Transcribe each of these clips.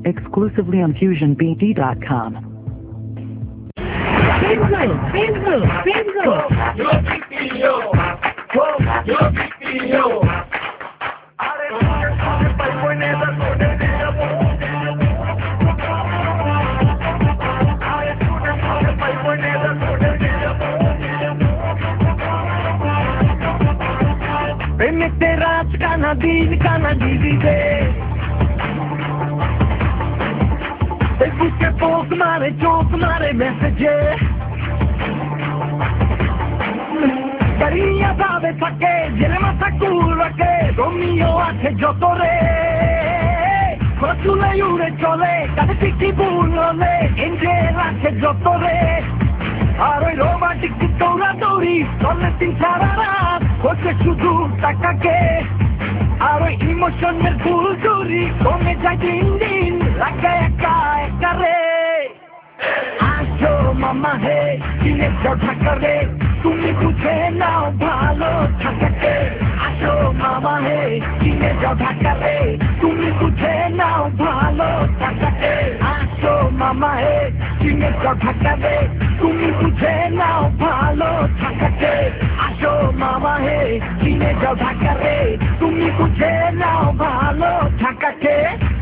exclusively on FusionBD.com. Premette raat kana divide Facebook ke post mare chok mare message Cariña sabe pa' qué Tiene más a curva que Lo mío hace yo torre Cosule yure chole Cade tiki burlole Ingela que yo torre Aroy romantic tora tori Sole sin chararat Porque শুধু টাকাকে Aroy emotional ফুলঝুরি কমে যায় দিন দিন লাগে একা একা রে আসো মামা হে কিনে যাও ঢাকা রে তুমি বুঝে নাও ভালো থাকাকে আসো মামা হে কিনে যাও ঢাকা রে তুমি বুঝে নাও ভালো থাকাকে আসো মামা হে কিনে যাও ঢাকা রে তুমি বুঝে নাও ভালো থাকাকে আসো মামা হে কিনে যাও ঢাকা রে তুমি বুঝে নাও ভালো থাকাকে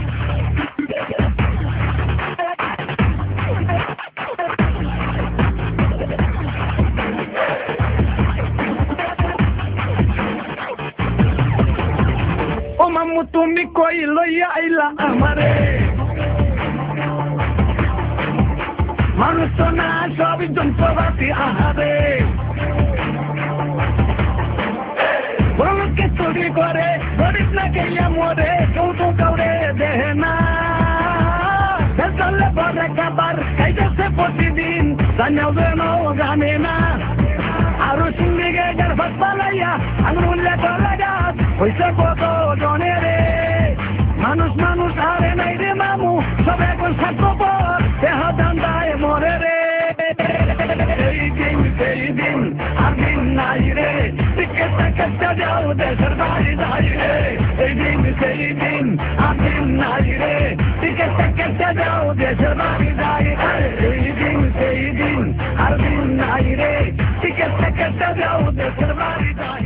ও মামু তুমি কই লইয়া আইলা আমারে মানুষ তো না সবই যন্ত্রপাতি আহারে বড়লোককে চুরি করে গরিব না গেইয়া মরে কেউ তো কাউরে দেহে না চলে পরে খাবার খাইতেছে প্রতিদিন জানাও যেন জানে না আরো সিঙ্গি গেটার ভাত পালাইয়া আঙুল লাগাত হইছে কত জনে রে মানুষ মানুষ আরে নাই রে মামু সব এখন স্বার্থপর দেহ দান্দায় মরে রে সেই দিন আর দিন নাই রে টিকেটটা কেটে যাও দেশের বাড়ি যাই রে এই দিন সেই দিন আর দিন নাই রে টিকেটটা কেটে যাও দেশের বাড়ি যাই রে এই দিন সেই দিন আর দিন নাই রে টিকেটটা কেটে যাও দেশের বাড়ি যাই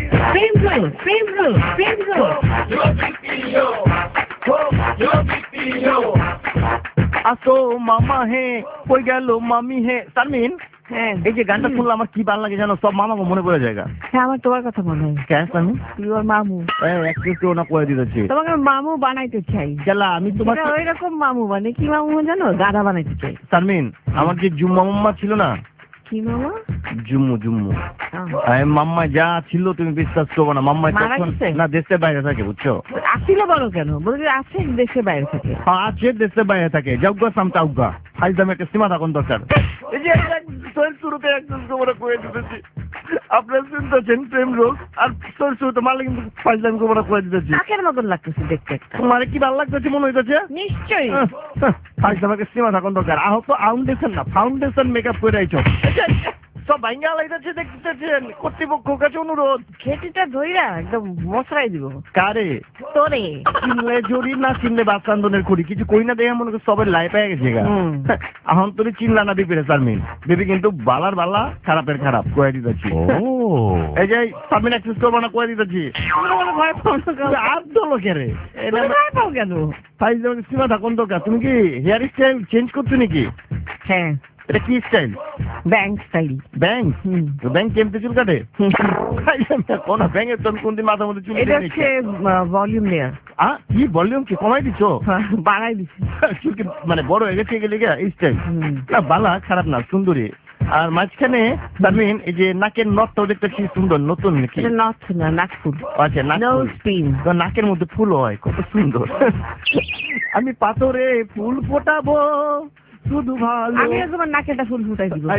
আসো মামা হে কই গেল মামি হে শারমিন হ্যাঁ এই যে গানটা শুনলে আমার কি ভালো লাগে জানো সব মামাকে মনে পড়ে জায়গা হ্যাঁ আমার তোমার কথা মনে হয় কেন শারমিন তুই ওর মামু একটু না করে দিতেছি তোমাকে আমি মামু বানাইতে চাই গেলা আমি তোমার ওই রকম মামু মানে কি মামু জানো গাধা বানাইতে চাই শারমিন আমার যে জুম্মা মাম্মা ছিল না কি মামা জুম্মু মাম্মা যা ছিল তুমি বিশ্বাস করবো না মাম্মা মারা তখন গেছে? না দেশের বাইরে থাকে বুঝছো আসলে বলো কেন বলছি আছে দেশে বাইরে থাকে আছে দেশের বাইরে থাকে যাউগা সামটাউগা ফাইজদামে একটা সীমা থাকুন দরকার এই যে শুরুতে একজন তোমরা কয়ে দিতেছি আপনার শুনতেছেন প্রেম রোগ আর তোর শুরুতে মারলে কিন্তু ফাইজদামি তোমরা কয়ে দিতেছি কাকের মতন লাগতেছে দেখতে একটা তোমার কি ভালো লাগতেছে মনে হইতেছে নিশ্চয়ই ফাইজদামাকে সীমা থাকুন দরকার আহত ফাউন্ডেশন না ফাউন্ডেশন মেকআপ করে আইছো সব ভাঙ্গা লাইতেছে দেখতেছেন কর্তৃপক্ষের কাছে অনুরোধ খেটিটা ধইরা একদম মশরাই দিব কারে তোরে চিনলে জড়ি না চিনলে বাচ্চান্দনের করি কিছু কই না দেখে মনে করি সবের লাই পেয়ে গেছে গা এখন তোর চিনলা না বিপিরে শারমিন বিপি কিন্তু বালার বালা খারাপের খারাপ কয়ে দিতেছি এই যে শারমিন অ্যাক্সেস করবো না কয়ে দিতেছি ভয় পাও না আর তো লোকে রে ভয় পাও কেন সাইজ সীমা থাকুন দরকার তুমি কি হেয়ার স্টাইল চেঞ্জ করছো নাকি হ্যাঁ এটা কি style bank style bank bank কেমতে চুল কাটে কোন ব্যাংকের তোর কোনদিন মাথার মধ্যে চুল এটা হচ্ছে ভলিউম লেয়ার কি ভলিউম কি কমাই দিচ্ছ বাড়াই দিচ্ছি চুল কি মানে বড় হয়ে গেছে গেলে এই স্টাইল না বালা খারাপ না সুন্দরী আর মাঝখানে শারমিন এই যে নাকের নথটাও দেখতে কি সুন্দর নতুন নাকি এটা নথ না নাক ফুল আচ্ছা নোজ পিন তো নাকের মধ্যে ফুল হয় কত সুন্দর আমি পাথরে ফুল ফোটাবো শুধু ভালো আমি তোমার নাকেটা ফুল ফুটাই দিব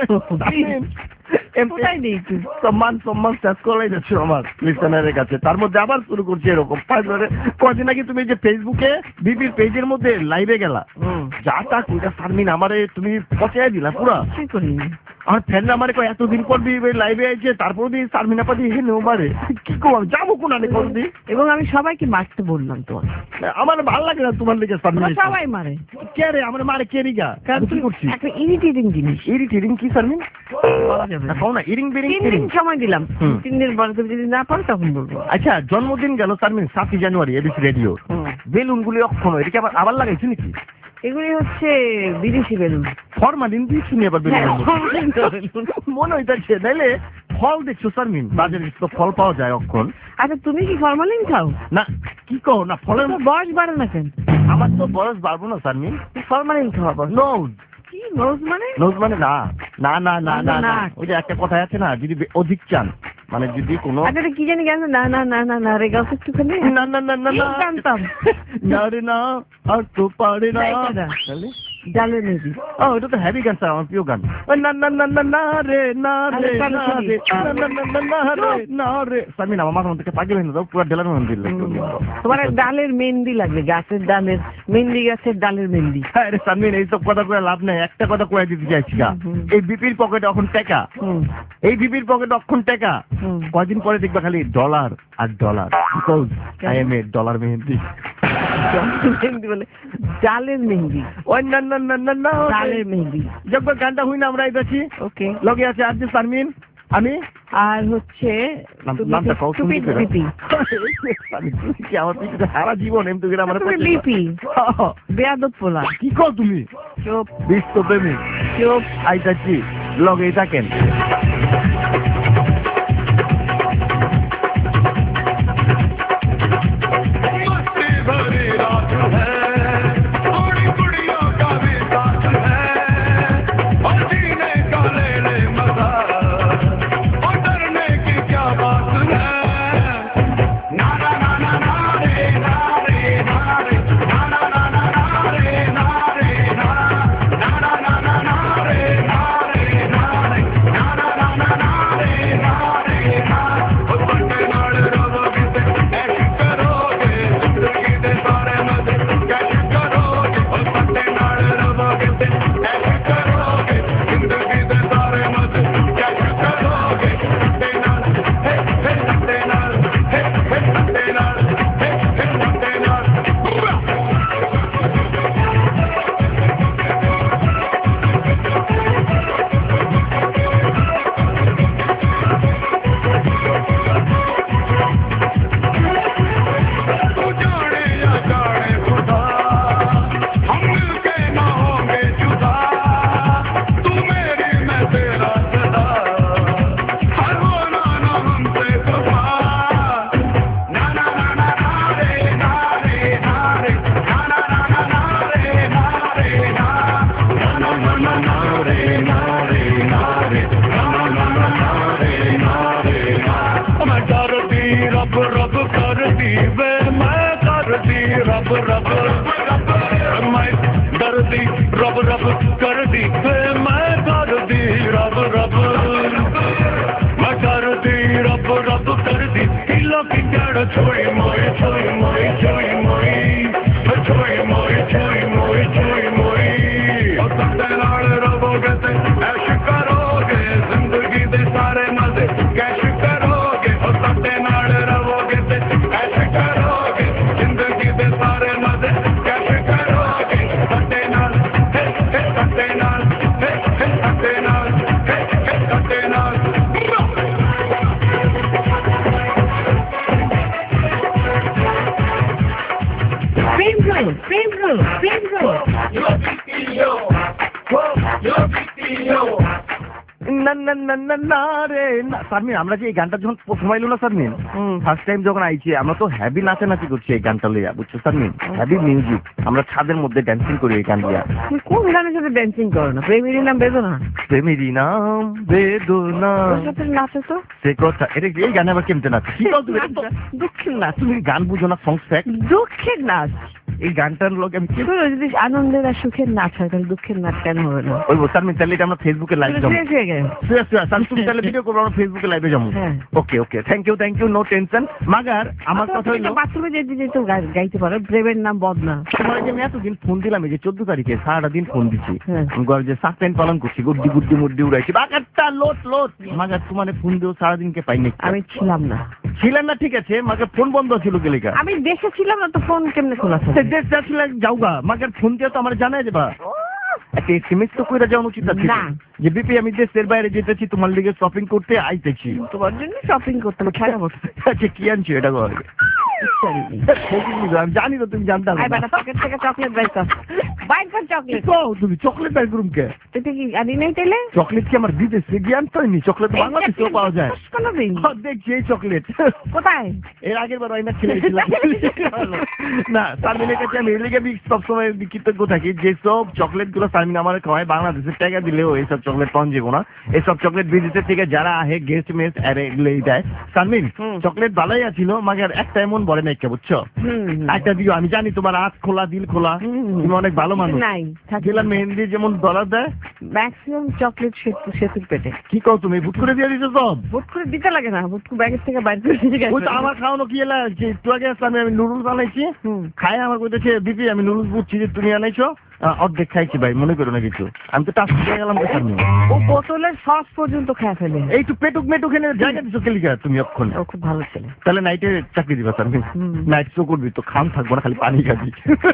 ফুটাই দিই একটু সম্মান শেষ করাই যাচ্ছে আমার লিসনারের কাছে তার মধ্যে আবার শুরু করছে এরকম কদিন আগে তুমি যে ফেসবুকে বিপির পেজের মধ্যে লাইভে গেলা যা তা কইটা শারমিন আমারে তুমি পচাই দিলা পুরা কি করি আমার ফ্যানরা আমার কয় এতদিন পর লাইভে আইছে, তারপর দিয়ে শারমিন আপা দিয়ে হেনেও মারে, কি করবো যাবো কোন আনে কোন দিন। এবং আমি সবাইকে মারতে বললাম তোমার, আমার ভালো লাগে না তোমার লেগে শারমিন। সবাই মারে। কে রে আমার মারে কে রিগা? কি করছি? একটা ইরিটেটিং জিনিস। ইরিটেটিং কি শারমিন? বলা যাবে না। কও না, ইরিং বিরিং 3 দিন সময় দিলাম, 3 দিন পরে তুমি যদি না পারো তখন বলবো। আচ্ছা, জন্মদিন গেল Sharmin 7 January ABC radio, balloon গুলি অক্ষণ এদিকে আবার লাগাইছি নাকি? এগুলি হচ্ছে বিদেশি বেলুন। ফরমালিন দিয়ে শুনি আবার বেলুন মনে হইতাছে। নাইলে ফল দেখছো শারমিন, বাজারে তো ফল পাওয়া যায় অক্ষণ। আচ্ছা তুমি কি ফরমালিন খাও? না কি কও না, ফলের বয়স বাড়ে না কেন? আমার তো বয়স বাড়বো না শারমিন। ফরমালিন খাওয়া নোজ। কি নোজ মানে? নোজ মানে না না না না না না, না। ওই যে একটা কথা আছে না, যদি অধিক চান, মানে যদি কোনো আচ্ছা কি জানি কেন না না না না না রে গাছ একটুখানি না না না না না জানতাম না রে না আর তো পারে না। তাহলে ডালে নেবি। ও এটা তো হ্যাভি গান স্যার, আমার প্রিয় গান। না না না না না রে না রে না রে না না না না রে না রে। শারমিন আমার মাথার মধ্যে পাগল হয়ে যাও, পুরো ডেলার মন্দির তোমার ডালের মেহেন্দি লাগবে, গাছের ডালের মেহেন্দি, গাছের ডালের মেহেন্দি। হ্যাঁ রে শারমিন, এইসব কথা করে লাভ নাই, একটা কথা কয়ে দিতে চাইছি না। এই বিপির পকেটে এখন টাকা, এই বিপির পকেটে অক্ষণ টাকা, কয়দিন পরে দেখবা খালি ডলার আর dollar. Because I am a dollar mehendi. Mehendi বলে ডালের মেহেন্দি, ওই না না না না না ডালের মেহেন্দি। যখন গানটা হই না আমরা আইতাছি। ওকে, লগে আছে আর যে শারমিন, আমি আর হচ্ছে নামটা কও তুমি কি করে? লিপি। কি আমার পিছনে সারা জীবন এমনি করে আমার লিপি বেয়াদব পোলা। কি কও তুমি? চুপ বিশ্ব প্রেমিক। চুপ। আইতাছি, লগেই থাকেন। रब रब कर दी मैं कर दी रब रब मैं कर दी रब रब कर दी किलो की जड़ छोई मोई छोई मोई छोई मोई छोई मोई छोई मोई छोई मोई और सत्ते नाल रबोगे ते ऐश करोगे जिंदगी दे सारे मजे कैश करोगे और सत्ते नाल रबोगे ते ऐश करोगे जिंदगी दे सारे मजे कैश करोगे सत्ते नाल सत्ते नाल सत्ते नाल सत्ते नाल শারমিন আমরা যে এই গানটা যখন প্রথম আইলো না শারমিন, ফার্স্ট টাইম যখন আইছি আমরা তো হ্যাভি নাচানাচি করছি এই গানটা লইয়া, বুঝছো শারমিন? হ্যাভি মিউজিক, আমরা ছাদের মধ্যে ড্যান্সিং করি এই গান দিয়া। তুমি কোন গানের সাথে ড্যান্সিং করো না? প্রেমেরই নাম বেদনা। প্রেমেরই নাম বেদনা সাথে নাচো তো সে কথা। এটা এই গানে আবার কেমতে নাচ? কি কও তুমি? দুঃখের নাচ। তুমি গান বুঝো না? সং ফ্যাক্ট দুঃখের নাচ। এই গানটার লোক আমি কি তোর যদি আনন্দের আর সুখের নাচ হয় তাহলে দুঃখের নাচ কেন হবে না? ওই সারমিন তাহলে এটা আমরা ফেসবুকে লাইভ যাবো। তুমি তাহলে ভিডিও করবো, আমরা ফেসবুকে লাইভে যাবো। হ্যাঁ। Okay thank you no tension. মাগার আমার কথা হইলো বাথরুমে যেতে যেতে গাইতে পারো প্রেমের নাম বদনা। তোমার যে আমি এতদিন ফোন দিলাম, এই যে 14 তারিখে সারাটা দিন ফোন দিচ্ছি, হ্যাঁ। আমি যে সাসপেন্ড পালন করছি, গুড্ডি মুড্ডি উড়াইছি, বাকারটা লোট মাগার তোমার ফোন দিও সারাদিনকে পাইনি। আমি ছিলাম না। ছিলেন না, ঠিক আছে, মাগার ফোন বন্ধ ছিল গেলিকা। আমি দেশে ছিলাম না তো ফোন কেমনে খোলা ছিল? দেশটা ছিল যাওগা, মাগার ফোন দিয়ে তো আমার জানাই দেবা। একটা এসএমএস তো কইরা যাওয়া উচিত ছিল না। যে বিপি আমি দেশের বাইরে যেতেছি, তোমার লিগে শপিং করতে আইতেছি। তোমার জন্য শপিং করতে হবে, খেলা বসে। আচ্ছা কি আনছো এটা বল। আমি জানি তো তুমি জানতে হবে। পকেট থেকে চকলেট বাইর কর চকলেট। তুমি চকলেট বাইর করুম কে? তুই কি আনি নাই তাইলে? চকলেট কি আমার বিদেশে গিয়ে আনতে হয়নি? চকলেট বাংলাদেশেও পাওয়া যায়। কোনদিন দেখছি এই চকলেট কোথায়? এর আগের বার আইনা ছিলাম না। সারমিনের কাছে আমি এর লেগে সবসময় কৃতজ্ঞ থাকি যে সব চকলেট গুলো সারমিন আমার খাওয়ায়। বাংলাদেশের টাকা দিলেও এইসব চকলেট পাওয়া যাবো না। এইসব চকলেট বিদেশের থেকে যারা আহে গেস্ট মেস এগুলোই দেয়। সারমিন চকলেট ভালোই আছিল, মাগার একটা এমন বলে নাই কে, বুঝছো? একটা দিও, আমি জানি তোমার হাত খোলা দিল খোলা, তুমি অনেক ভালো মানুষ। নাই গেলাম মেহেন্দি যেমন ডলার দেয়, ম্যাক্সিমাম চকলেট সেতুর পেটে। কি কও তুমি? বুট করে দিয়ে দিছো সব? বুট করে দিতে লাগে না, বুট ব্যাগের থেকে বাইর করে দিয়ে ওই তো আমার খাওয়ানো কি এলা যে একটু আগে আমি নুডলস আনাইছি, খাই আমার কইতেছে বিপি আমি নুডলস বুঝছি যে তুমি আনাইছো, অর্ধেক খাইছি ভাই, মনে করো না কিছু। আমি তো টাচ দিয়ে গেলাম কোথাও। ও বোতলের সস পর্যন্ত খেয়ে ফেলে। এই তো পেটুক মেটুক এনে জায়গা দিছো কেলিকা তুমি অক্ষণ। ও খুব ভালো ছেলে। তাহলে নাইটে চাকরি দিবা স্যার? নাইট শো করবি তো, খাম থাকবো না, খালি পানি খাবি।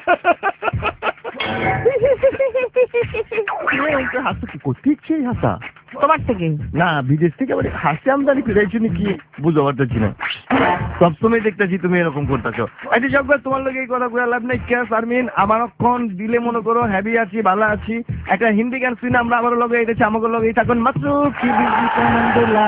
হাসা কি করতে হাসা তোমার থেকে না, বিদেশ থেকে আবার হাসি আমদানি ফিরাইছো নাকি বুঝতে পারতেছি না। সবসময় দেখতেছি তুমি এরকম করতেছো। আচ্ছা জগবার তোমার লোক এই কথা বলে লাভ নেই কে শারমিন? আমার অক্ষণ দিলে মনে করো হ্যাপি আছি, ভালো আছি। একটা হিন্দি গান শুনে আমরা আবার লগে এসেছি, আমাকে লগে থাকুন মাত্র কি বিজি কামন্দুলা।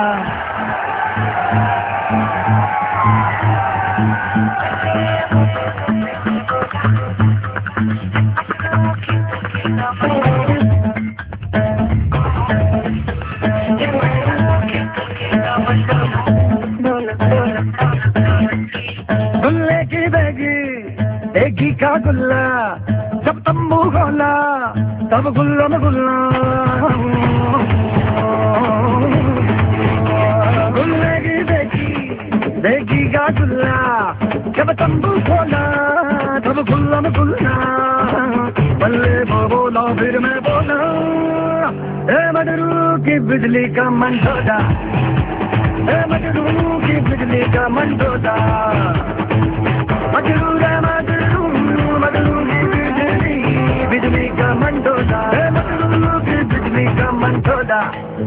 गुल्ले की बेगी बेगी का गुल्ला, जब तंबू खोला तब गुल्ला में गुल्ला। गुल्ले की बेगी बेगी का गुल्ला, जब तंबू खोला तब गुल्ला में गुल्ला। बल्ले वो बोला फिर मैं बोला, ए मजनू की बिजली का मंडोला, ए मजनू की बिजली का मंडोला। मजनू रे मजनू, मजनू की बिजली का मंडोला, ए मजनू की बिजली का मंडोला।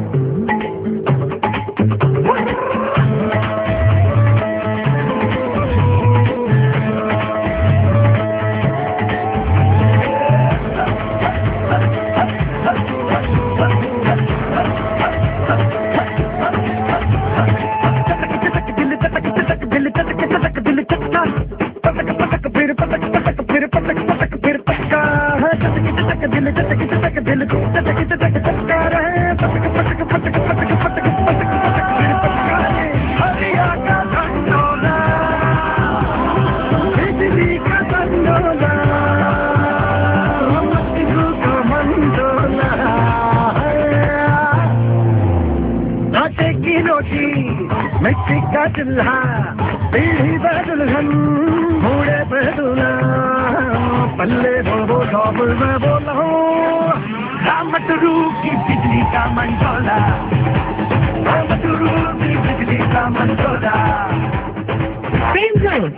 मिट्टी का चूल्हा पीढ़ी पर दुल्हन घोड़े पे दूल्हा, पल्ले बोलो डॉबल में बोलो रामटरू की बिजली का मंडोला, रामटरू की बिजली का मंडोला। প্রেম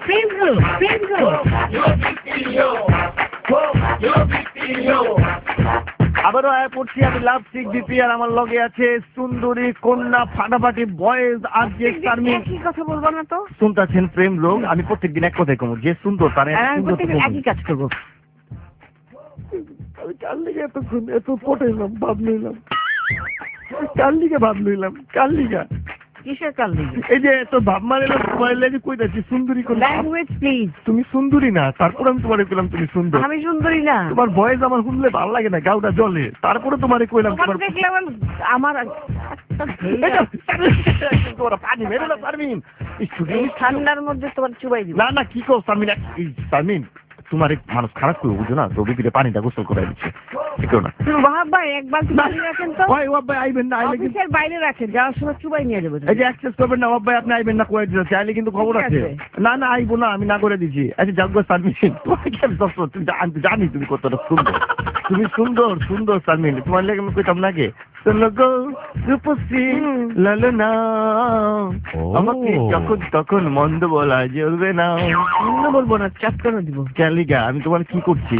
আবারও আয়া পড়ছি আমি লাভ সিক বিপি, আর আমার লগে আছে সুন্দরী কন্যা ফাটাফাটি বয়েজ আর যে শারমিন। কি কথা বলবো না তো? শুনতেছেন প্রেম লোক, আমি প্রত্যেকদিন এক কথাই কমু, যে সুন্দর তার একই কাজ করবো। আমি কার লিগে এত পটাইলাম, ভাব লইলাম, কার লিগে ভাব লইলাম, কার লিগা কিসের কাল দিবি? এই যে এত ভাব মারিলাম তোমার লেগে কইতাছি সুন্দরী কোন? Language please. তুমি সুন্দরী না, তারপর আমি তোমারে কইলাম তুমি সুন্দর। আমি সুন্দরী না। তোমার ভয়েস আমার শুনলে ভালো লাগে না, গাউটা জ্বলে, তারপরে তোমারে কইলাম তোমার দেখলে আমার তোমার পানি মেরে না শারমিন, ঠান্ডার মধ্যে তোমার চুবাই দিব। না না কি কও শারমিন, শারমিন তোমার মানুষ খারাপ করে বুঝো না, তো বিপিরে পানিটা গোসল করে দিচ্ছে ঠিক না। ওয়াহাব ভাই এক বালতি পানি রাখেন তো, ভাই ওয়াব ভাই আইবেন না, আইলে কিন্তু অফিসের বাইরে রাখেন, যাওয়ার সময় চুবাই নিয়ে যাবো। এই যে অ্যাক্সেস করবেন না ওয়াব ভাই, আপনি আইবেন না কয়ে দিচ্ছে, আইলে কিন্তু খবর ঠিক আছে। আছে। না না আইবো না, আমি না করে দিচ্ছি। আচ্ছা যাগ্য সারমিন, তোমাকে আমি সবসময় তুমি জানি তুমি কতটা সুন্দর, তুমি সুন্দর সুন্দর সারমিন, তোমার লেগে আমি কইতাম নাকি শোনো গো রূপসী লালনা, আমাকে যখন তখন মন্দ বলা চলবে না। অন্য বলবো না, চাপ করে দিব। ক্যালিগা আমি তোমার কি করছি?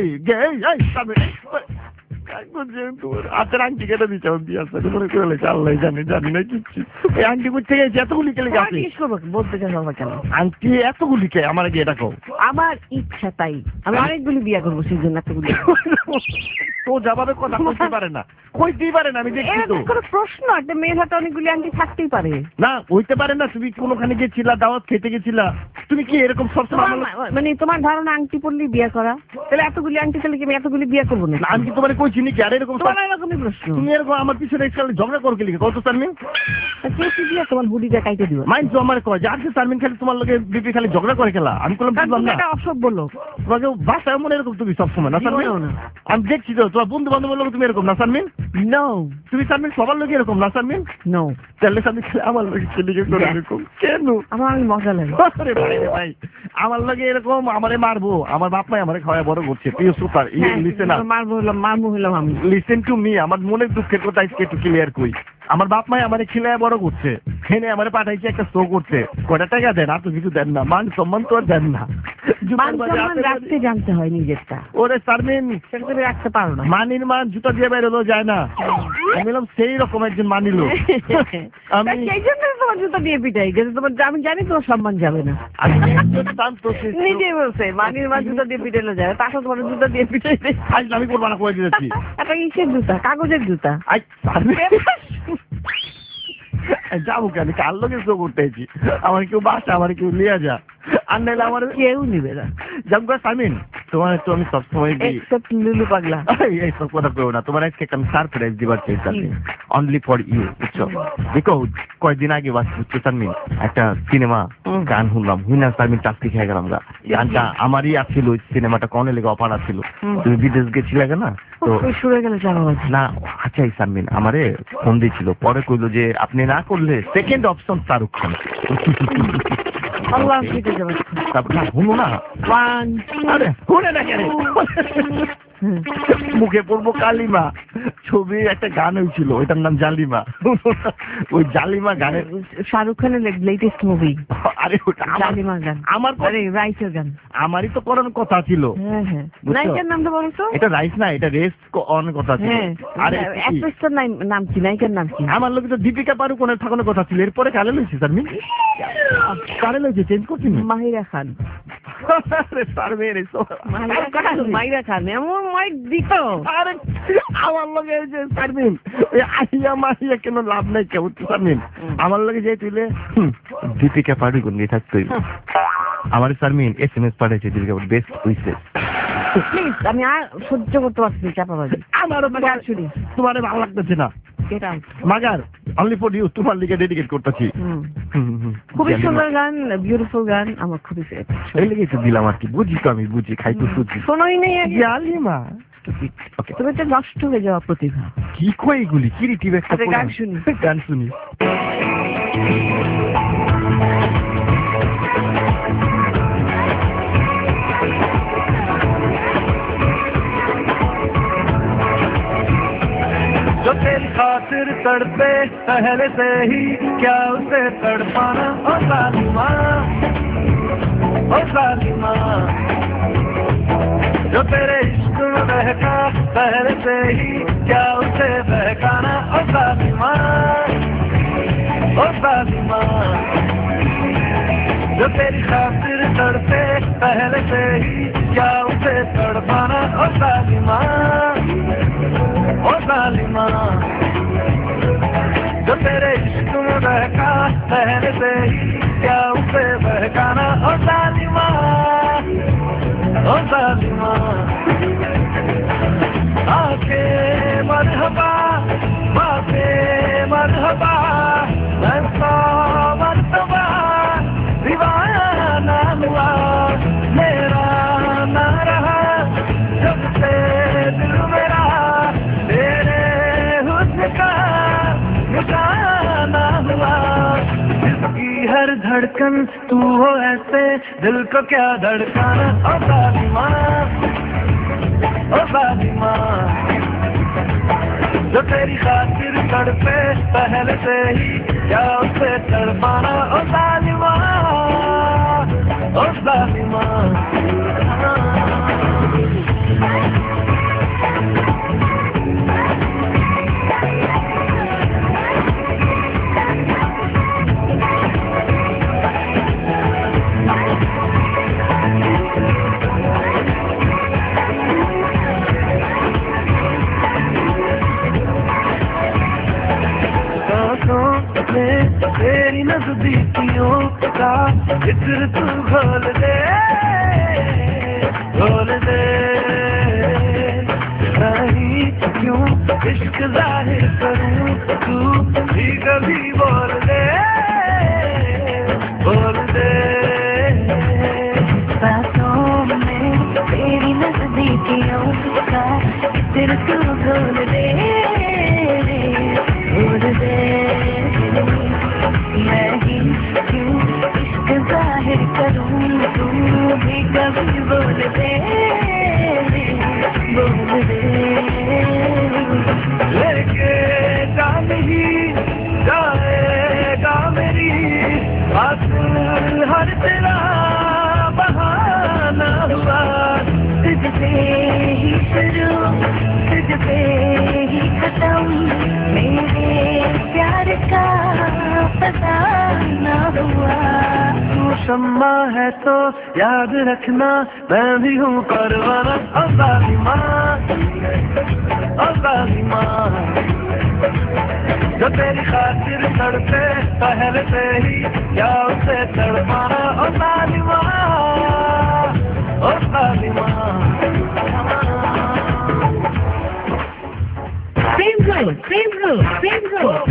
হাতের আংটি কেটে দিচ্ছে আমার বিয়ার সাথে মনে করে আল্লাহ জানে, জানি না কিচ্ছু। এই আংটি করতে গেছে এতগুলি কেলে গেছে, জিজ্ঞেস করবো বলতে চান বাবা কেন আংটি এতগুলি কে আমার আগে এটা কও। আমার ইচ্ছা তাই, আমি অনেকগুলি বিয়ে করবো সেই জন্য এতগুলি। তো জবাবে কথা বলতে পারে না, কইতেই পারে না, আমি দেখছি তো। কোনো প্রশ্ন, একটা মেয়ের হাতে অনেকগুলি আংটি থাকতেই পারে না হইতে পারে না, তুমি কোনোখানে গেছিলা, দাওয়াত খেতে গেছিলা, তুমি কি এরকম সবসময় মানে তোমার ধারণা আংটি পরলেই বিয়ে করা? তাহলে এতগুলি আংটি তাহলে কি আমি এতগুলি বিয়ে করবো না? আমি কি তোমার কইছি নাকি? আর এরকম তোমার এরকমই প্রশ্ন। তুমি এরকম আমার পিছনে ঝগড়া করকে লিখে কত সারমিন কে বিয়ে তোমার বুড়িটা কাইতে দিও? মাইন্ড তো আমার কয় যে আর সারমিন খালি তোমার লগে বিপি খালি ঝগড়া করে খেলা। আমি বললাম বুঝলাম না, এটা অসভ্য লোক। তোমাকে বাসা এমন এরকম তুমি সবসময় না সারমিন? জীবনেও না। আমি দেখছি তো তোমার বন্ধু বান্ধবের লোক তুমি এরকম না সারমিন? নো তুমি সারমিন সবার লোক এরকম না সারমিন? নো, তাহলে সারমিন খালি আমার লোকে ছেলে এরকম কেন? আমার অনেক মজা লাগে। আরে ভাই রে ভাই, আমার লগে এরকম আমারে মারবো, আমার বাপ মাই আমারে খাওয়া বড় করছে। প্রিয় সুপার লিসেন আপ, মারবো হইলাম আমি। লিসেন টু মি, আমার মনের দুঃখের কথা আজকে একটু ক্লিয়ার কই। আমার বাপ মাই আমারে খিলায় বড় করছে, এনে আমারে পাঠাইছে একটা শো করতে, কয়টা টাকা দেন, আর তো কিছু দেন না, মান সম্মান তো আর দেন না। মান সম্মান রাখতে জানতে হয় নিজেরটা, ওরে সারমিন সেটা তুমি রাখতে পারো না। মানির মান জুতা দিয়ে বেরোলো যায় না। আমি বললাম সেই রকম একজন মানিল আমি, সেই জন্য তোমার জুতো দিয়ে পিটাই, কিন্তু তোমার আমি জানি তোমার সম্মান যাবে না। আমি একজন শান্তশিষ্ট। নিজেই বলছে মানির মা জুতো দিয়ে পিটাইলে যায়, তাকে তোমার জুতো দিয়ে পিটাইতে। আজ আমি করবো না, করে দিয়েছি। একটা কিসের জুতা? কাগজের জুতা। আজ যাবো কেন, কার লোকের শো করতে আছি? আমার কেউ বাসা, আমার কেউ লিয়া যা, আর নাহলে আমার কেউ নিবে না। যাবো সামিন, তোমার তো আমি সবসময় দিই। এক্সেপ্ট লুলু পাগলা। এইসব কথা কেউ না, তোমার আজকে আমি সারপ্রাইজ দিবার চাই সামিন, অনলি ফর ইউ, বুঝছো? দেখো কয়েকদিন আগে বুঝছো সামিন, একটা সিনেমা গান শুনলাম, হুইনা সামিন টাস্কি খেয়ে গেলাম গা। গানটা আমারই আছিল, ওই সিনেমাটা কনে লেগে অফার আছিল। তুমি বিদেশ গেছিলে না তো শুরু গেল না? আচ্ছা সামিন আমারে ফোন দিয়েছিল, পরে কইলো যে আপনি না করলে সেকেন্ড অপশন শাহরুখ খান। আল্লাহ কেটে যাবে। তারপর না শুনো না, আরে শুনে না কেন, মুখে পড়বো কালিমা, ছবি একটা গান হয়েছিল, ওইটার নাম জালিমা। ওই জালিমা গানের শাহরুখ খানের লেটেস্ট মুভি। আরে ওটা জালিমা গান, আমার রাইসের গান, আমারই তো করার কথা ছিল। হ্যাঁ হ্যাঁ, নায়িকার নামটা বলো তো? এটা রাইস না, এটা রেস অন কথা ছিল। হ্যাঁ, আরে অ্যাক্ট্রেসটার নাম কি, নায়িকার নাম কি? আমার লোক তো দীপিকা পাড়ুকোনের থাকানোর কথা ছিল, এরপরে কালে লইছি স্যার, কালে লইছে, চেঞ্জ করছি মাহিরা খান। আরে স্যার মেরে মাহিরা খান এমন মাইক দিত। আরে আমার লগে যে সারমিন ওই আহিয়া মাহিয়া কেন লাভ নাই কেউ সারমিন, আমার লগে যে তুইলে দীপিকা পাড়ুকোন নিয়ে থাকতই। আমার সারমিন SMS পাঠাইছে দীপিকা বেস্ট উইসেস। প্লিজ, আমি আর সহ্য করতে পারছি না চাপাবাজি। আমারও মাগার শুনি, তোমার ভালো লাগতেছে না মাগার, অনলি ফর ইউ, তোমার লিগে ডেডিকেট করতেছি। খুবই সুন্দর গান, বিউটিফুল গান, আমার খুবই ফেভারিট। এই লেগে তো দিলাম আর কি, বুঝি তো, আমি বুঝি, খাই তো সুজি। শোনোই নেই জালিমা, তুমি তো নষ্ট হয়ে যাওয়া প্রতিভা। কি কই এগুলি ক্রিয়েটিভ একটা গান শুনি, গান শুনি। जो तेरी खातिर तड़पे पहले से ही, क्या उसे तड़पाना? ओ जालिमा, ओ जालिमा, जो तेरे इश्क में बहका पहले से ही, क्या उसे बहकाना? ओ जालिमा, ओ जालिमा, जो तेरी खातिर तड़पे पहले से ही, क्या उसे तड़पाना? ओ जालिमा, ओ जालिमा, जो तेरे इश्क में बहका पहले से ही, क्या उसे बहकाना? ओ जालिमा, ओ जालिमा, आके मरहबा, आके मरहबा, ऐसा मरतबा दीवाना हुआ, मेरा ना धड़कन तू हो ऐसे दिल को क्या धड़काना ओ जालिमा जो तेरी खातिर तड़पे पहले से ही क्या उसे तड़पाना ओ जालिमा ओ जालिमा तेरी नजदीकियों का जिक्र तू घोल दे नहीं क्यों इश्क जाहिर करूं तू भी कभी बोल दे बातों में तेरी नजदीकियों का जिक्र तू घोल दे नहीं क्यों इश्क जाहिर करूं तू भी कभी बोल दे लेके जान ही जाएगा मेरी हर तेरा बहाना हुआ तुझसे ही शुरू तुझसे ही खत्म मेरे प्यार का पता न हुआ तू शम्मा है तो याद रखना मैं भी हूँ परवाना ओ जालिमा जो तेरी खातिर तड़पे पहले से ही क्या उसे तड़पाना ओ जालिमा Same road.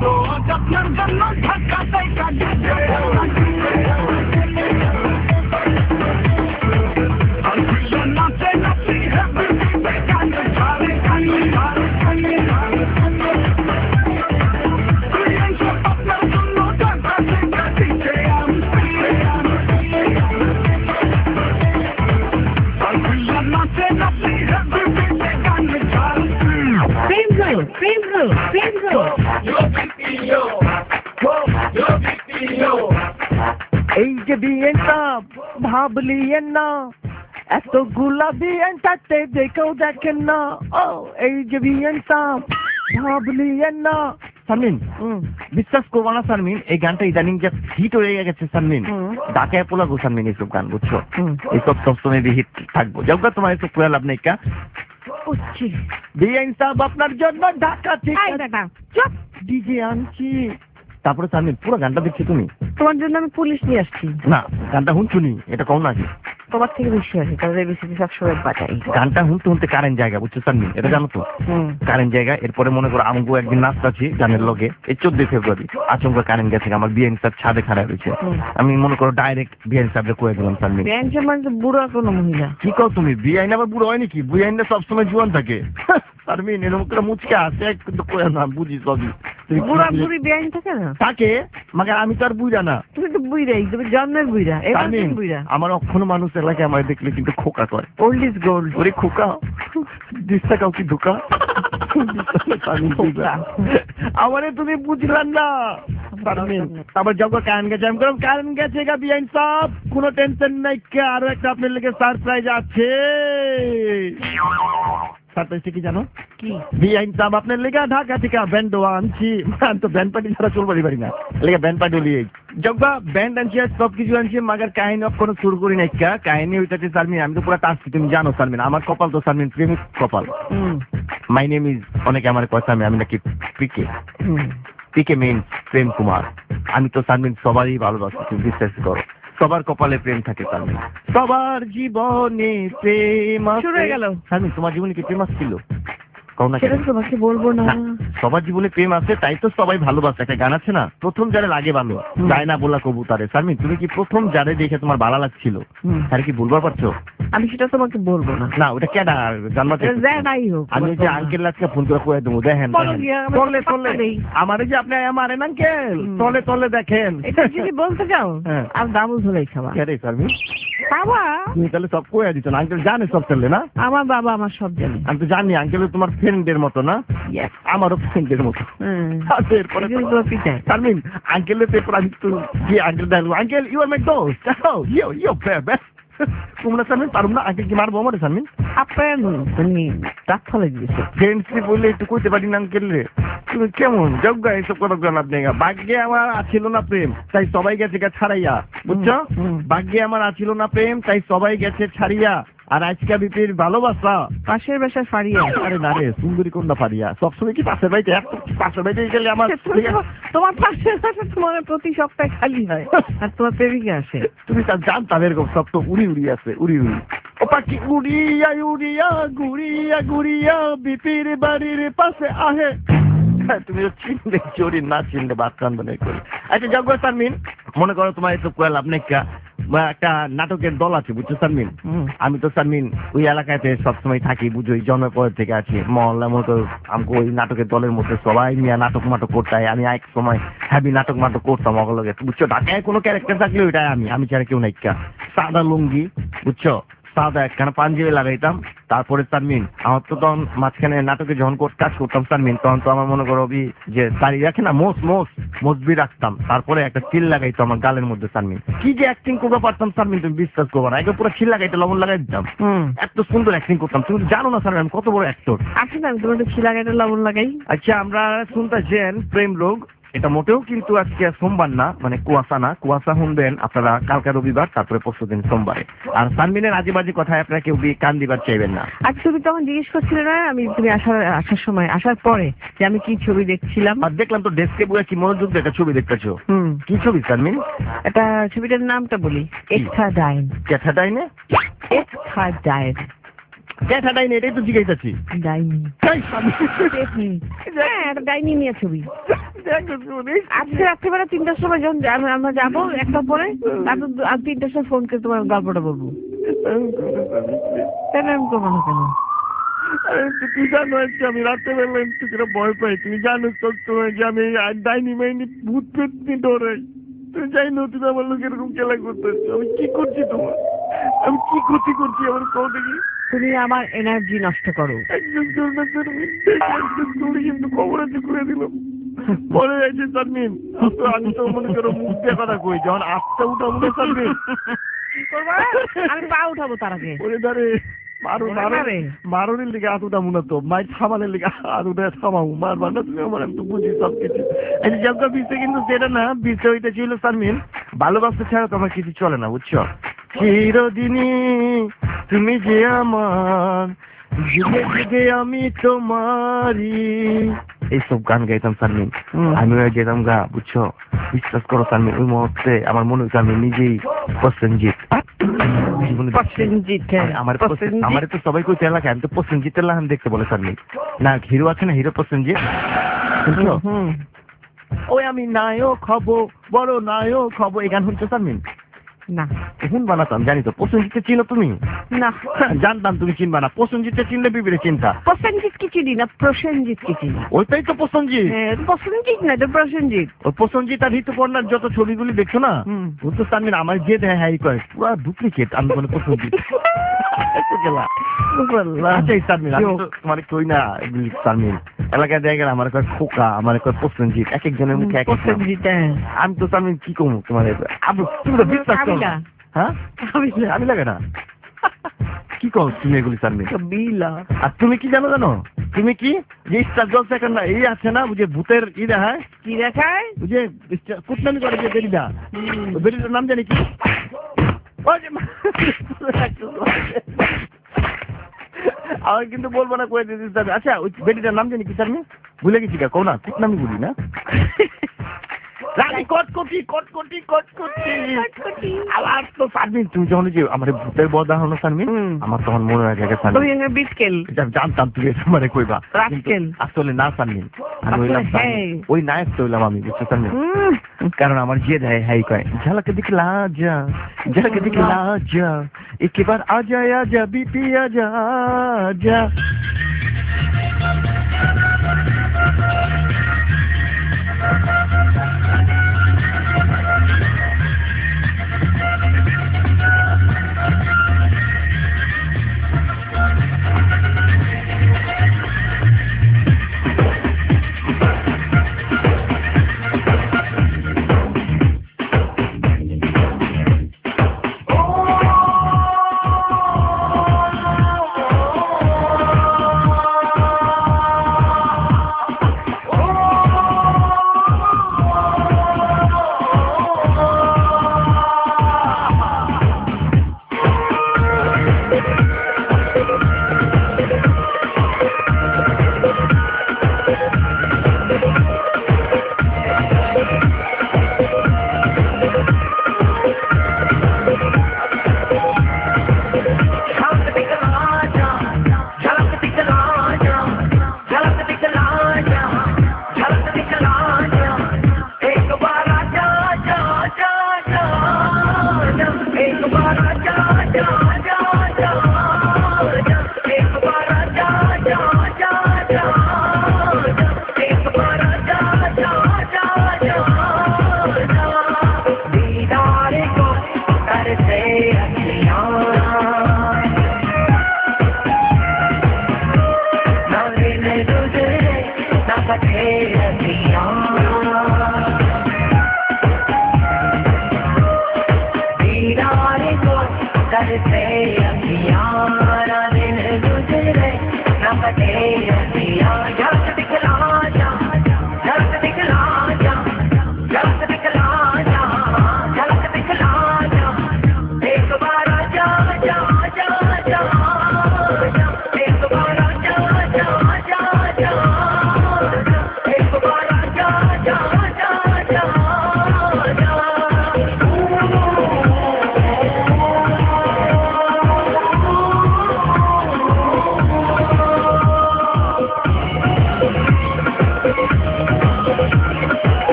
তো আপনার জন্য ঢাকাতে কাটিছে নাচে নাচি কান্দে ঝাড়ে কান্দে ঝাড়ে কান্দে ঝাড়ে আপনার জন্য ঢাকাতে কাটিছে নাচে নাচি কান্দে ঝাড়ে প্রেম রোল এই যে বিয়েটা ভাবলিয়েন না, এতগুলা বিয়েটাতে দেখেও দেখেন না। ও এই যে বিয়েটা ভাবলিয়েন না। শারমিন, বিশ্বাস করবো না শারমিন, এই গানটা ইদানিং যে হিট হয়ে গেছে শারমিন, ঢাকায় পোলা গো শারমিন এইসব গান, বুঝছো? এইসব সবসময় হিট থাকবো। যাও তোমার এসব কোয়া লাভ নেই কা। বিয়ে সাহেব আপনার জন্য ঢাকা থেকে ডিজে আনছি। তারপরে শারমিন পুরো গানটা দেখছি তুমি? তোমার জন্য আমি পুলিশ নিয়ে আসছি। না, গানটা শুনছুনি, এটা কম নাকি? তোমার থেকে বেশি আছে, তাহলে বেশি সবসময় বাজাই। গানটা শুনতে শুনতে কারেন্ট জায়গা, বুঝছো শারমিন? এটা জানো তো? কারেন্ট জায়গা। এরপরে মনে করো আমগো একদিন নাচতাছি গানের লগে, এই 14 ফেব্রুয়ারি আচমকা কারেন্ট গেছে, আমার বিএন সাহেব ছাদে খারাপ হয়েছে। আমি মনে করো ডাইরেক্ট বিএন সাহেবকে কয়ে দিলাম শারমিন। বিএন সাহেব মানে তো বুড়া কোনো মহিলা। কি কও তুমি? বিআইন আবার বুড়ো হয় নাকি? বিআইন সবসময় জোয়ান থাকে। শারমিন এরকম করে মুচকে আসে, কিন্তু কয়ে না, বুঝি সবই। বুড়া বুড়ি বিআইন থাকে না? থাকে, মাকে আমি তো আর বুঝা না। তুমি তো বুইরাই, তুমি জন্মের বুইরা। বুইরা আমার অক্ষণ মানুষ এলাকায় আমার দেখলে কিন্তু খোকা করে। Old is gold. ওরে খোকা, দিশটা কাউ কি ধোকা। আমারে তুমি বুঝলাম না। তারপর যখন কারেন্ট গেছে, আমি করলাম কারেন্ট গেছে গা বিআইন সাহেব, কোনো টেনশন নাই, আরো একটা আপনার লেগে সারপ্রাইজ আছে। সারপ্রাইজটা কি জানো? কি? বিআইন সাহেব আপনার লেগে ঢাকা থেকে ব্যান্ড আনছি। তো ব্যান্ড পার্টি ছাড়া চলবারই পারি না, লেগে ব্যান্ড পার্টি লিয়ে জগবা ব্যান্ড আনছি, সবকিছু আনছি, মাগার কাহিনী কোনো শুরু করি নাই। কাহিনী হইতেছে শারমিন, আমি তো পুরো টাস্কি, তুমি জানো শারমিন, আমার কপাল তো শারমিন প্রেমিক কপাল। মাই নেম ইজ, অনেকে আমার কথা আমি নাকি পিকে। পিকে মিনস প্রেম কুমার। আমি তো শারমিন সবারই ভালোবাসি, তুমি বিশ্বাস করো। সবার কপালে প্রেম থাকে শারমিন, সবার জীবনে প্রেম শুরু হয়ে গেল। শারমিন তোমার জীবনে কি প্রেম ছিল? সেটা তোমাকে বলবো না। সবার জীবনে প্রেম আছে, তাই তো সবাই ভালোবাসে। একটা গান আছে না, প্রথম যারে লাগে ভালো যায় না বলা কবুতারে। শারমিন তুমি কি প্রথম যারে দেখে তোমার ভালো লাগছিল, তার কি বলবার পারছো? আমি সেটা তোমাকে বলবো না। না ওটা কেডা জানবাতে? আমি যে আঙ্কেল আজকে ফোন করে কয়ে দেবো, দেখেন তলে তলে আমারে যে আপনি মারেন আঙ্কেল, তলে তলে দেখেন। এটা যদি বলতে চাও আর ডাবল ধরেই খাওয়া। কে রে শারমিন? বাবা তুমি তাহলে সব কয়ে দিচ্ছ না? আঙ্কেল জানে সব চললে না? আমার বাবা আমার সব জানে। আমি তো জানি আঙ্কেল তোমার ফ্রেন্ডের মতো না? আমারও ফ্রেন্ডের মতো। এরপরে শারমিন আঙ্কেলের পেপার আমি তো গিয়ে আঙ্কেল দেখলো, আঙ্কেল ইউ আর মাই দোস্ত, ইউ ইউ বেবে। তোমরা শারমিন পারুম না, আঙ্কেল কি মারবো আমার শারমিন? আপনার তুমি টাক ফলে দিয়েছো। ফ্রেন্ডশিপ বললে একটু কইতে পারি না আঙ্কেল রে। তুমি কেমন যোগ্য এইসব কথা জানাত নেই। ভাগ্যে আমার আছিল না প্রেম, তাই সবাই গেছে ছাড়াইয়া, বুঝছো? ভাগ্যে আমার আছিল না প্রেম, তাই সবাই গেছে ছাড়িয়া। আর আজকে বিপির ভালোবাসা পাশের বাসায় ফারিয়া। আরে না রে, সুন্দরী কন্যা ফারিয়া। সবসময় কি পাশের বাড়িতে? পাশের বাড়িতে গেলে আমার তোমার পাশের বাসা তোমার প্রতি সপ্তাহে খালি হয়, আর তোমার প্রেমিকা আসে। তুমি জানতা এরকম সব তো উড়ি উড়ি আছে, উড়ি উড়ি। ও পাখি উড়িয়া উড়িয়া ঘুরিয়া ঘুরিয়া বিপির বাড়ির পাশে আহে। তুমি চিনলে চোরি, না চিনলে বাদ কান্দনে করি। আচ্ছা যাও শারমিন, মনে করো তোমার এসব কয়েল আপনি একটা নাটকের দল আছে, বুঝছো শারমিন? আমি তো শারমিন ওই এলাকাতে সবসময় থাকি, বুঝো, জন্মের পর থেকে আছি। মহল্লা মতো আমাকে ওই নাটকের দলের মধ্যে সবাই নিয়ে নাটক মাটক করতে হয়। আমি এক সময় হ্যাভি নাটক মাটক করতাম অগলগে, বুঝছো? ঢাকায় কোনো ক্যারেক্টার থাকলে ওইটাই আমি ছাড়া কেউ নাই। সাদা লুঙ্গি, বুঝছো, সাদা একখানা পাঞ্জাবি লাগাইতাম। তারপরে শারমিন আমার তো তখন মাঝখানে নাটকে যখন কাজ করতাম শারমিন, তখন তো আমার মনে করো যে দাড়ি রাখে না, মসবি রাখতাম। তারপরে একটা চিল লাগাইতো আমার গালের মধ্যে শারমিন। কি যে অ্যাক্টিং করতে পারতাম শারমিন, তুমি বিশ্বাস করবো না। একে পুরো চিল লাগাইতে লবণ লাগাই দিতাম, এত সুন্দর অ্যাক্টিং করতাম। তুমি জানো না শারমিন আমি কত বড় অ্যাক্টর। আসলে আমি তোমার চিল লাগাইতে লবণ লাগাই। আচ্ছা আমরা শুনতেছেন প্রেম রোগ। এটা মোটেও কিন্তু আজকে সোমবার না, মানে কুয়াশা না। কুয়াশা শুনবেন আপনারা কালকে রবিবার, তারপরে পরশুদিন সোমবারে। আর শারমিনের আজেবাজে কথায় আপনারা কেউ কান দিবার চাইবেন না। আচ্ছা তুমি তখন জিজ্ঞেস করছিলে না তুমি আসার সময়, আসার পরে যে আমি কি ছবি দেখছিলাম? আর দেখলাম তো ডেস্কে বসে কি মনোযোগ দিয়ে একটা ছবি দেখতেছো। কি ছবি শারমিন? এটা ছবিটার নামটা বলি, এক্সাডাইন। ক্যাথাডাইনে? এক্সাডাইন। জ্যাঠা ডাইনি এটাই তো জিজ্ঞাসাছি। ডাইনি হ্যাঁ একটা ডাইনি নিয়ে ছবি। আজকে রাত্রিবেলা 3টার সময় যখন আমরা যাবো একটা পরে তারপর 3টার সময় ফোন করে তোমার গল্পটা বলবো। কেন আমি করবো না কেন? তুই জানো আজকে আমি রাত্রে বেলা একটু ভয় পাই। তুমি জানো সবসময় যে আমি ডাইনি মাইনি ভূত পেট নিয়ে ডরাই। তুমি জানি না তুমি আমার লোক এরকম খেলা করতেছো। আমি কি করছি তোমার? আমি কি ক্ষতি করছি আমার কও দেখি? তুমি আমার এনার্জি নষ্ট করো। একজন কিন্তু খবর আছে করে দিলাম পরে যাইছে সারমিন। আমি তো মনে করো মুখ দিয়ে কথা কই যখন আটটা উঠাবো না সারমিন কি করবা? আমি পা উঠাবো তার আগে। ওরে ধরে মারুনের লিগে হাত উঠাবো না তো মায়ের থামানের লিগে হাত উঠে থামাবো। মারবা না তুমি আমার, আমি তো বুঝি সবকিছু। জগা বিষয় কিন্তু সেটা না, বিষয় হইতে ছিল সারমিন ভালোবাসা ছাড়া তো আমার কিছু চলে না বুঝছো। চিরদিনই তুমি যে আমার, যুগে যুগে আমি তোমারই, এইসব গান গাইতাম সারমিন। আমি যেতাম গা বুঝছো। বিশ্বাস করো সারমিন ওই মুহূর্তে আমার মনে হচ্ছে আমি নিজেই প্রসেনজিৎ। আমার তো সবাই কইতে এলাকায় আমি তো প্রসেনজিতের লাহান দেখতে বলে সারমিন। না হিরো আছে না, হিরো প্রসেনজিৎ বুঝছো। ওই আমি নায়ক হব, বড় নায়ক হব, এই গান শুনছো সারমিন? না এখন বানাতাম জানি তো। প্রসেনজিৎ চিনো তুমি? না জানতাম তুমি চিনবা না। প্রসেনজিৎ চিনলে বিবিরে চিন্তা। প্রসেনজিৎ কি চিনি না, প্রসেনজিৎ কি চিনি। ওইটাই তো প্রসেনজিৎ। প্রসেনজিৎ না তো প্রসেনজিৎ। ওই প্রসেনজিৎ আর ঋতুপর্ণার যত ছবিগুলি দেখছো না ও তো সারমিন আমার যে দেয় হ্যাঁ কয় পুরা ডুপ্লিকেট। আমি বলে প্রসেনজিৎ মানে কই না সারমিন এলাকায় দেখা গেল আমার কয় খোকা, আমার কয় প্রসেনজিৎ, এক একজনের মুখে এক প্রসেনজিৎ। আমি তো সারমিন কি কমু তোমার, তুমি তো বিশ্বাস করো না। হ্যাঁ আমি লাগে না কি কও তুমি এগুলি সারমিন? আর তুমি কি জানো জানো তুমি কি যে স্টার জলসা এখন না এই আছে না বুঝে ভূতের ই দেখায়, কি দেখায় বুঝে কুটনামি করে যে বেরিদা, বেরিদার নাম জানি কি? আমার কিন্তু বলবো না করে দিতে। আচ্ছা ওই বেটিটার নাম জানি কি সারমিন? ভুলে গেছি কা কও না, কুটনামি বলি না রানী কটকটি কটকটি কটকটি। আবার তো সারমিন তুমি যখন যে আমার ভূতের বদা হলো সারমিন আমার তখন মনে হয় জায়গা সারমিন জানতাম তুমি মানে কইবা আসলে না সারমিন আমি হইলাম ওই নায়ক তো হইলাম আমি বুঝছো সারমিন। কারণ আমার যে দেয় হাই কয় ঝালাকে দিখলা যা, ঝালাকে দিখলা যা, একবার আজা আজা বিপি আজা যা।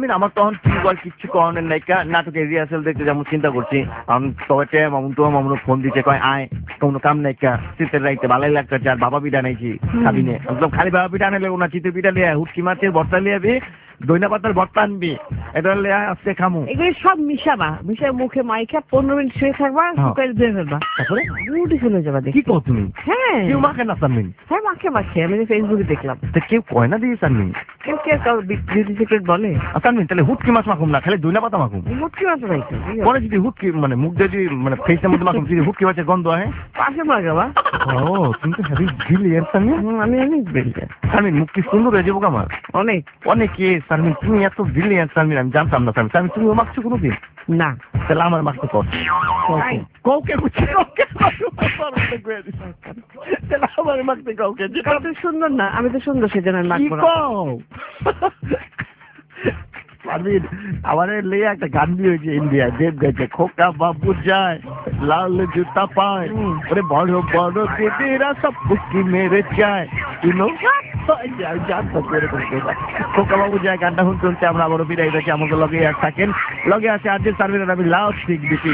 সানমিন আমার তখন টিউবওয়েল কিচ্ছু করানোর নাইকা নাটকের রিহার্সেল দেখতে যেমন চিন্তা করছি আমি তবে মামুন ফোন দিতে কয় আয় কোনো কাম নাইকা শীতের রাইতে ভালোই লাগতেছে আর বাবা পিঠা নাইছি খাবিনে একদম খালি বাবা পিঠা আনলে ওনা চিতের পিঠা লিয়ে হুটকি মাছের ভর্তা লিয়ে দইনা পাতার ভর্তা আনবি এটা লিয়ে আজকে খামু এগুলি সব মিশাবা মিশাই মুখে মাইখা 15 মিনিট শুয়ে থাকবা শুকাই দিয়ে ফেলবা তারপরে বিউটিফুল হয়ে যাবা কি কও তুমি হ্যাঁ কেউ মাখে না সানমিন হ্যাঁ মাখে আমি ফেসবুকে দেখলাম তো কেউ কয় না দিয়ে সানমিন কেউ বিউটি সিক্রেট বলে সানমিন তাহলে হুটকি মাছ মাখুম না খালি দইনা পাতা মাখুম মুটকি মাছ রাইছে পরে যদি হুটকি মানে মুখ দিয়ে যদি মানে ফেসের মধ্যে মাখুম যদি হুটকি মাছের গন্ধ হয় পাশে মাখাবা ও তুমি তো হেভি ব্রিলিয়ান্ট সানমিন আমি অনেক বেরিয়ে সানমিন মুখ কি সুন্দর হয়ে যাবো আমার অনেক অনেকে সানমিন তুমি এত ব্রিলিয়ান্ট সানমিন আমি জানতাম না সানমিন তুমি মাখছো কোনোদিন না তাহলে আমার মাখতে কর কাউকে বুঝছি কাউকে তাহলে আমার মাখতে কাউকে যেটা তো সুন্দর না আমি তো সুন্দর সেজন্য মাখবো না সানমিন আমাদের লেগে একটা গান দিয়ে হয়েছে ইন্ডিয়া দেব গেছে খোকা বাবু যায় লাল জুতা পায় ওরে বড় বড় দিদিরা সব পুষ্টি মেরে যায় ইউনো খোকা বাবু যায় গানটা শুনতে আমরা আবারও বিদায় দেখি আমাকে লগে থাকেন লগে আছে আজকে সার্ভিস আমি লাউড স্পিক দিচ্ছি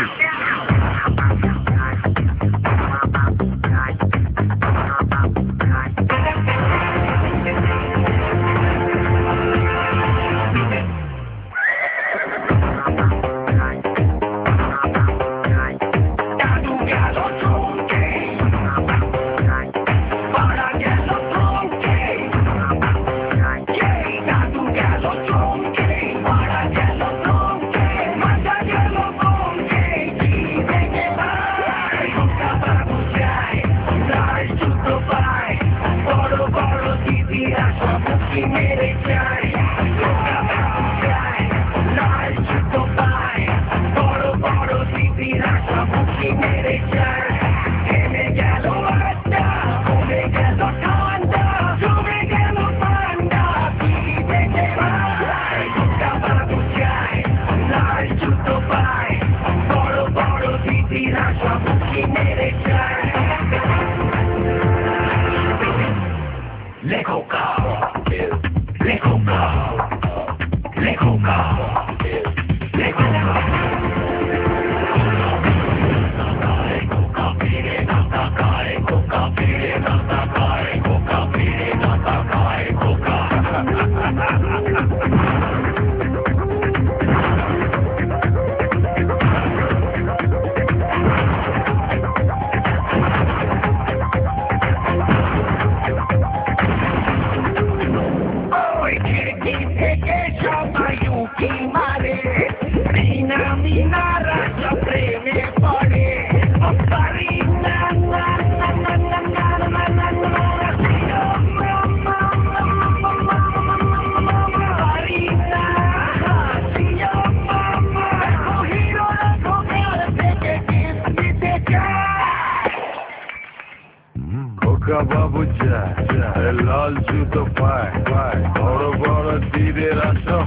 বাবু যায় লাল জুতো পায় বড় বড় তীরের আসো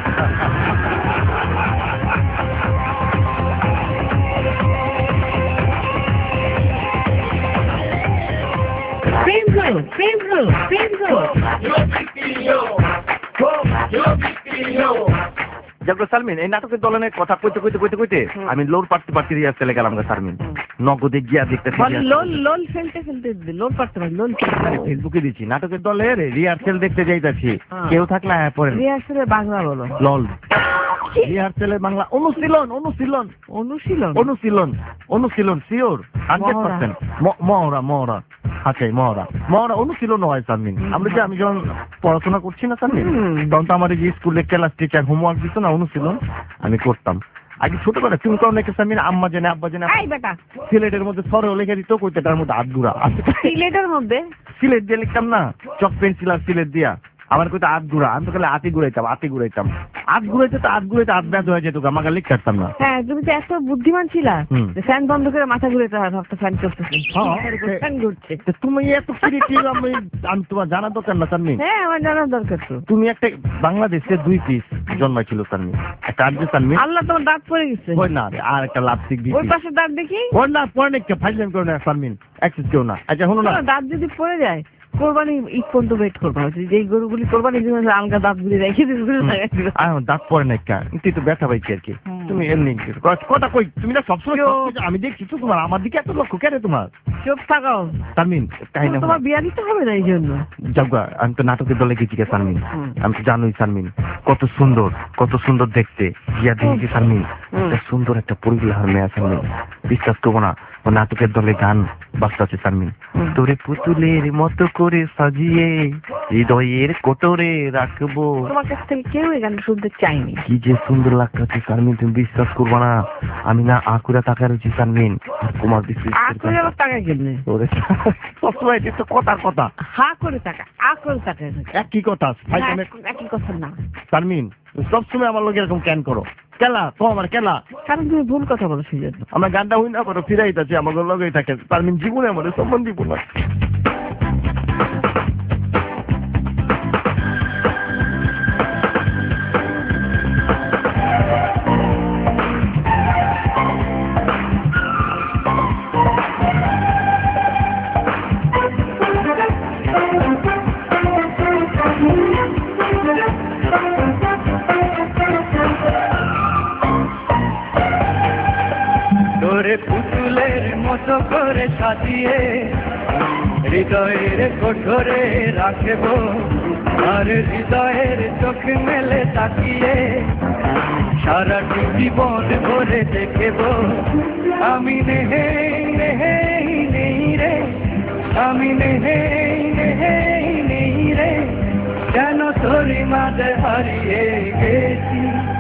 যেগুলো সালমিন এই নাটকের দলের কথা কইতে আমি লোর পার্টি রিহার্সেলে গেলাম সালমিন নগদে গিয়া দেখতে লোল ফেলতে লোল পারতে পারি লোল ফেসবুকে দিচ্ছি নাটকের দলের রিহার্সেল দেখতে যাইতাছি কেউ থাকলে পরে রিহার্সেলে বাংলা বলো লল রিহার্সেলের বাংলা অনুশীলন সিওর 100% মহড়া মহড়া অনুশীলন হয় সালমিন আমি যখন পড়াশোনা করছি না সালমিন তখন তো আমার যে স্কুলে ক্লাস টিচার হোমওয়ার্ক দিত না অনুশীলন আমি করতাম আগে ছোটবেলা তুমি তো অনেকে সালমিন আম্মা জানে আব্বা জানে সিলেটের মধ্যে সরেও লিখে দিত কইতেটার মধ্যে হাতগুড়া সিলেটের মধ্যে সিলেট দিয়ে লিখতাম না চক পেন্সিল আর সিলেট দিয়া আমার কইতে হাত ঘুরা আমি তো খালি হাত ঘুরাইতে হাত ব্যাস হয়ে যেত আমাকে লিখতে পারতাম না। হ্যাঁ তুমি তো এত বুদ্ধিমান ছিলা ফ্যান বন্ধ করে মাথা ঘুরাইতে হয় ভাবতে ফ্যান চলতেছে ফ্যান ঘুরছে তুমি এত ক্রিয়েটিভ আমি তোমার জানা দরকার না সানমি। হ্যাঁ আমার জানার দরকার তো। তুমি একটা বাংলাদেশে 2 পিস জন্মাইছিল সানমি একটা আর্জে সানমি আল্লাহ তোমার দাঁত পড়ে গেছে ওই না আর একটা লাপসিক দিছি ওই পাশে দাঁত দেখি ওর না পড়ে নাকি ফাইলেন করে না সানমিন অ্যাক্সেস কেউ না। আচ্ছা শুনো না দাঁত যদি পড়ে যায় কোরবানি ঈদ পর্যন্ত ওয়েট করবা, যেই গরুগুলি কোরবানি আলগা দাঁতগুলি রেখে দাঁত পরে নাই কেন, তুই তো ব্যথা পাইছি আর কি। তুমি এমনি কথা কই, তুমি না সবসময় আমি দেখছি তো তোমার আমার দিকে এত লক্ষ্য কেন তোমার? চুপ থাকো তারমিন, কাহিনী তোমার বিয়া দিতে হবে না এই জন্য। যাওগা, আমি তো নাটকের দলে গেছি কে সারমিন, আমি তো জানোই সারমিন কত সুন্দর দেখতে। বিয়া দিয়েছি সারমিন, সুন্দর একটা পরিবারের মেয়ে সারমিন, বিশ্বাস করবো না ও নাটকের দলে গান বাজতেছে সারমিন। তোরে পুতুলের মতো করে সাজিয়ে হৃদয়ের কোটরে রাখবো। তোমার কাছ থেকে কেউ এই গান শুনতে চাইনি। কি যে সুন্দর লাগতেছে সারমিন, তুমি বিশ্বাস করবো না, আমি না আকুরা তাকায় রয়েছি সারমিন। আর তোমার আকুরা টাকা কিনলে সবসময় তো কথার কথা, হা করে টাকা আকুরা টাকা একই কথা একই কথা না সারমিন। সবসময় আমার লোক এরকম ক্যান করো কেলা, তো আমার কেলা, কারণ তুমি ভুল কথা বলো সেই জন্য। আমার গানটা হই না করো ফিরাইতেছে আমার লগেই থাকে সারমিন, জীবনে আমার সম্বন্ধ দিব না। তোরে পুতুলের মতো করে সাজিয়ে হৃদয়ের কোঠরে রাখব, আর হৃদয়ের চোখ মেলে তাকিয়ে সারাটি জীবন ভরে দেখব। আমি নেই রে, আমি নেই রে, যেন তোরি মাঝে হারিয়ে গেছি।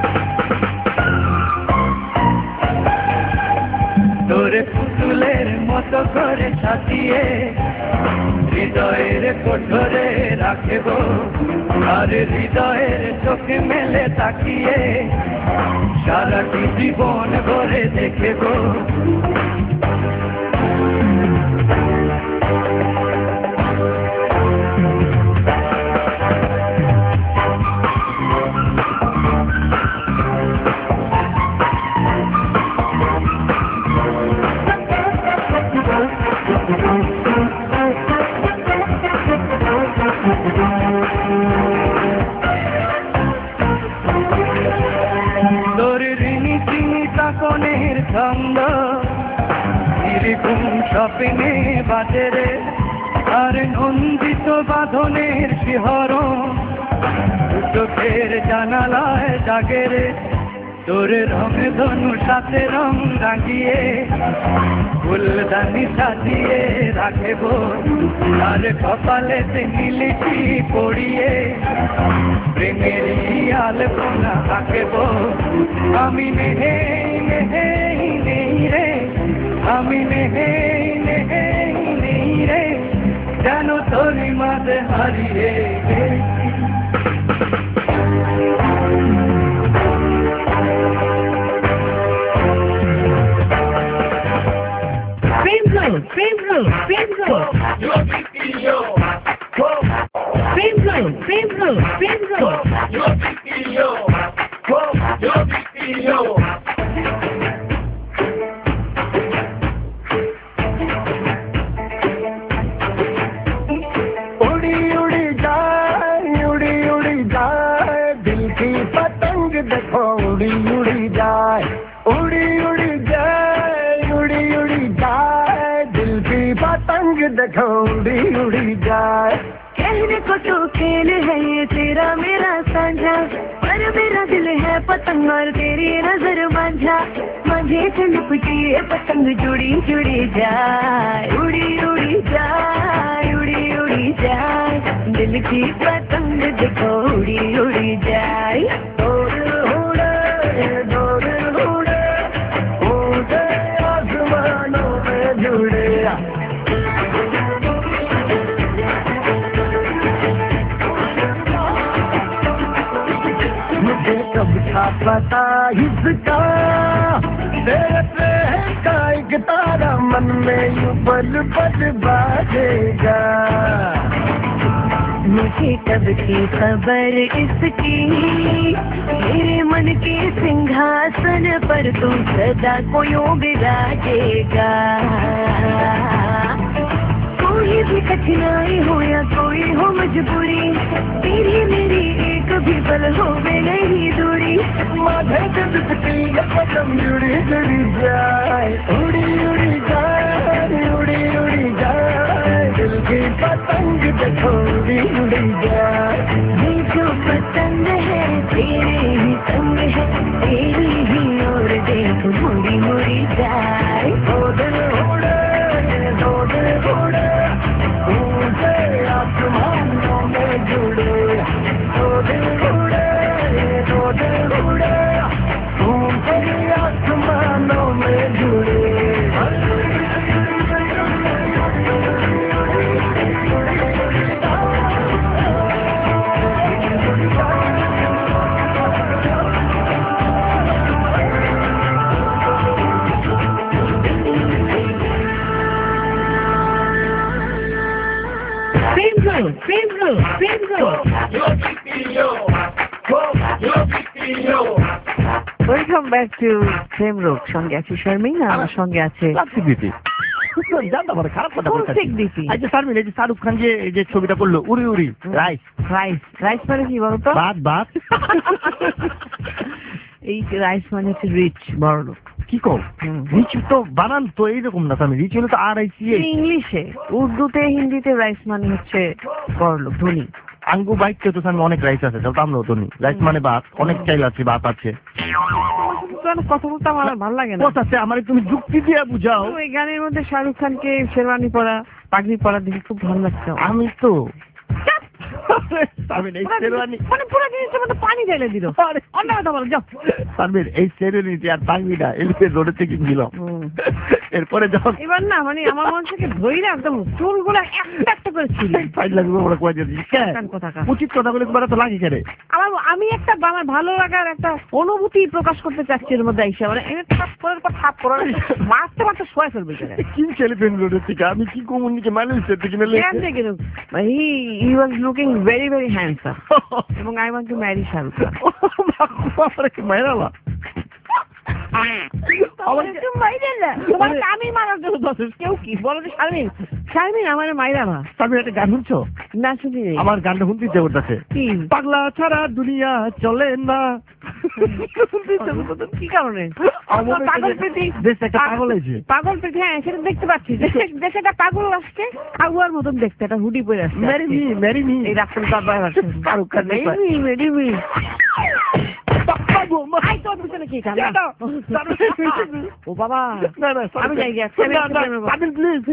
তোরে পুতুলের মতো করে সাজিয়ে হৃদয়ের কোঠরে রাখব, আর হৃদয়ের চোখে মেলে তাকিয়ে সারাটি জীবন ভরে দেখব। কনের ছন্দ নির্গুণ স্বপ্নে বাজে রে, আর নন্দিত বাঁধনের শিহরণ চোখের জানালায় জাগে রে। তোর রং ধনু সাথে রং রাঙিয়ে ফুলদানি সাজিয়ে রাখব, আর কপালেতে নীলটি পড়িয়ে প্রেমের আলপনা আঁকব। আমি নেই রে, আমি নেই রে, যেন তোরি মাঝে হারিয়ে গেছি। उड़ी उड़ी जाए दिल की पतंग देखो, उड़ी उड़ी जाए, उड़ी उड़ी जाए दिल की पतंग देखो, उड़ी उड़ी जाए। कहने को तो खेल है ये तेरा मेरा साझा, पर मेरा दिल है पतंग और तेरी नजर मांझा। मांझे से लिपटी ये पतंग जुड़ी जुड़ी जाए, उड़ी उड़ी जाए, उड़ी उड़ी जाए दिल की पतंग देखो, उड़ी उड़ी जाए। उड़े उड़े आसमानों में जुड़े, मुझे कब था पता इसका, तेरे प्रेम का एक तारा मन में यूं पल पल बाजेगा। मुझे कब की खबर इसकी, मेरे मन के सिंहासन पर तू सदा को योग राजेगा। कोई भी कठिनाई हो या कोई हो मजबूरी, तेरी मेरी एक भी पल हो वे नहीं दूरी। माझे दिल की पतंग उड़ी उड़ी जाए, उड़ी उड़ी जाए, उड़ी उड़ी जाए, दिल की पतंग देखो उड़ी उड़ी जाए। ये जो पसंद है तेरे ही संग है, तेरी ही और देखो मुड़ी मुड़ी जाए। दो दिल उड़े, दो दिल उड़े, ऊंचे आसमानों में जुड़े। दो दिल उड़े, दो दिल उड़े, ऊंचे आसमानों में जुड़े। ওয়েলকাম ব্যাক টু প্রেম রোগ। সঙ্গে আছে শারমিন, আমার সঙ্গে আছে প্লাস্টিক বিপি জানতে পারে খারাপ কথা বলতে। প্লাস্টিক দিপি। আচ্ছা শারমিন, এই যে শাহরুখ খান যে এই যে ছবিটা করলো উড়ি উড়ি রাইস রাইস রাইস মানে কি বলতো? ভাত ভাত এই রাইস মানে হচ্ছে রিচ, বড় লোক। কি কর রিচ তো বানান তো এইরকম না শারমিন, রিচ হলো তো RICH। ইংলিশে, উর্দুতে, হিন্দিতে রাইস মানে হচ্ছে বড় লোক, ধনী। আঙ্গু বাইকতে তো শারমিন অনেক রাইস আছে, তাও তো আমরাও তো নি। রাইস মানে ভাত, অনেক চাইল আছে, ভাত আছে। কথা বলতে আমার ভালো লাগে না। কথা আছে, আমার তুমি যুক্তি দিয়ে বুঝাও। এই গানের মধ্যে শাহরুখ খানকে শেরওয়ানি পরা, পাগড়ি পরা দেখে খুব ভালো লাগছে। আমি তো শারমিন এই শেরওয়ানি মানে পুরো জিনিসটার মধ্যে পানি ঢেলে দিল। অন্য কথা বলো, যাও। শারমিন এই শেরওয়ানিটি আর পাগড়িটা এলিপে রোডে থেকে ছিল। এরপরে যখন এবার না মানে আমার মন থেকে ধইরা একদম চুলগুলো একটা একটা করে ছিল। ফাইল লাগবে বড় কয়ে দিয়েছি। কোথাকার উচিত কথা বলে তোমার তো লাগে কেন? আমি একটা আমার ভালো লাগার একটা অনুভূতি প্রকাশ করতে চাচ্ছি এর মধ্যে এসে, মানে এনে থাপ করে মারতে মারতে শোয়া ফেলবে। কি ছেলেপেন রোডের থেকে আমি কি কমুনিকে মানুষের থেকে মেলে he was looking very very handsome এবং I want to marry Shahrukh Khan. মাইরালা আমি মারার জন্য যথেষ্ট। কেউ কি বলো যে শারমিন, শারমিন আমার মাইরা না। তুমি একটা গান শুনছো? না শুনি নাই। আমার গানটা শুনতে ইচ্ছে করতেছে। কি? পাগলা ছাড়া দুনিয়া চলে না। কি কারণে? পাগল প্রীতি দেশটা একটা পাগল হয়েছে। পাগল প্রীতি, হ্যাঁ সেটা দেখতে পাচ্ছি। দেশে একটা পাগল আসছে, আগুয়ার মতন দেখতে, একটা হুডি পরে আসছে। ম্যারি মি এই রাখুন তার বাইরে শাহরুখ খান মেরি মি। ও বাবা, আমি যাই গিয়া প্লিজ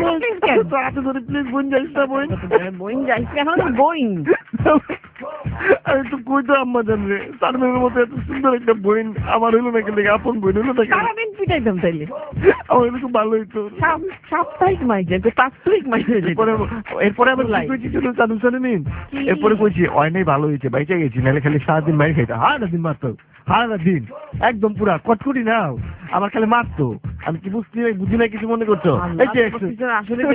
বোন যাইস না বোন। বইন যাইছে এখন বইন। আমি তো কই তো আম্মা জান রে, শারমিনের মতো এত সুন্দর একটা বোন আমার হইলো না, কিন্তু আপন বোন হইলো না। সারাদিন পিটাইতাম তাইলে, আমার হইলে খুব ভালো হইতো। সাপ্তাহিক মাইজে, পাঁচলিক মাইজে। এরপরে আবার কি কইছি শুনো চালু শারমিন, এরপরে কইছি অনেক ভালো হয়েছে, বাইচে গেছি, নাহলে খালি সারাদিন মাইর খাইতো। হারা দিন মারতো, হারা দিন একদম পুরা কটকুটি নাও, আমার খালি মারতো। আমি কি বুঝি না কিছু মনে করছো? আসলে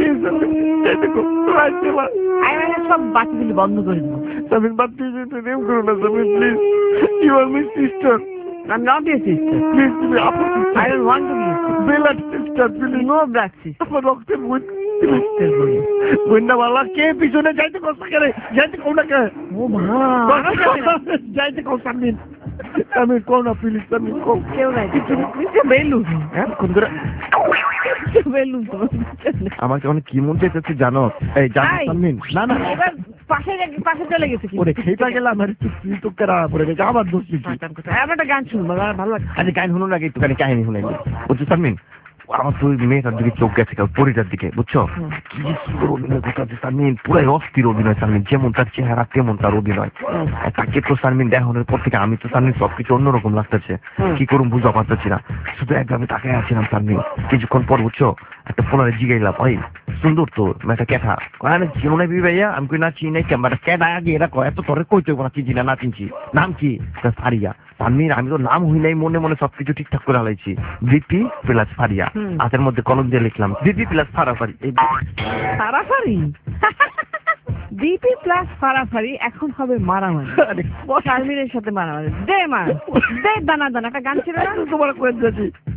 সব বাচ্চাগুলি বন্ধ করে দিবো। শারমিন বাচ্চা প্রেম করো না Sharmin, please. You are my sister. I'm not your sister. Please, তুমি আপন sister. I don't want to be your sister. Blood sister, please. No blood sister. আমার রক্তের বোন। রক্তের বোন। বোনটা বাবা কে পিছনে যাইতে কষ্ট করে, যাইতে কও না কে? ও মা, যাইতে কও শারমিন। শারমিন কও না প্লিজ, শারমিন কও। কেউ নাই পিছনে, বেলুন। হ্যাঁ কোন করে বেলুন তো আমাকে অনেক কি মন চাইতেছে জানো? এই জানো শারমিন? না না এবার পাশে চলে গেছে কি? ওরে খেতা গেলাম আর তুই কেরা পড়ে গেছে, আবার দোষ দিচ্ছি। আমি একটা গান শুনবো, ভালো লাগে। আচ্ছা গান শুনুন আগে একটুখানি কাহিনী শুনাই। বুঝছো শারমিন, আমার তো মেয়েটার দিকে চোখ গেছে, পরিটার দিকে, বুঝছো কি সুন্দর অভিনয় করতে শারমিন, পুরাই অস্থির অভিনয় শারমিন, যেমন তার চেহারা তেমন তার অভিনয়। তাকে তো শারমিন দেখানোর পর থেকে আমি তো শারমিন সবকিছু অন্যরকম লাগতেছে, কি করুন বুঝতে পারতেছি না। শুধু একভাবে তাকায় আছিলাম শারমিন। কিছুক্ষণ পর বুঝছো একটা ফোনারে জিগাইলাম, ওই সুন্দর তো মেয়েটা ক্যাঠা চিনো না ভাইয়া? আমি কই না চিনি নাই। ক্যামেরা ক্যাটা আগে এরা কয় এত তোরে কইতে না চিনি না চিনছি। নাম কি? ফারিয়া। শারমিন আমি তো নাম হই নাই, মনে মনে সবকিছু ঠিকঠাক করে হালাইছি। বিপি প্লাস ফারিয়া, হাতের মধ্যে কলম দিয়ে লিখলাম বিপি প্লাস ফারাফারি। ফারাফারি বিপি প্লাস ফারাফারি এখন হবে মারামারি। শারমিনের সাথে মারামারি। দে মার, দে দানা দানা। একটা গান ছিল না তোমার কয়ে দিয়েছি,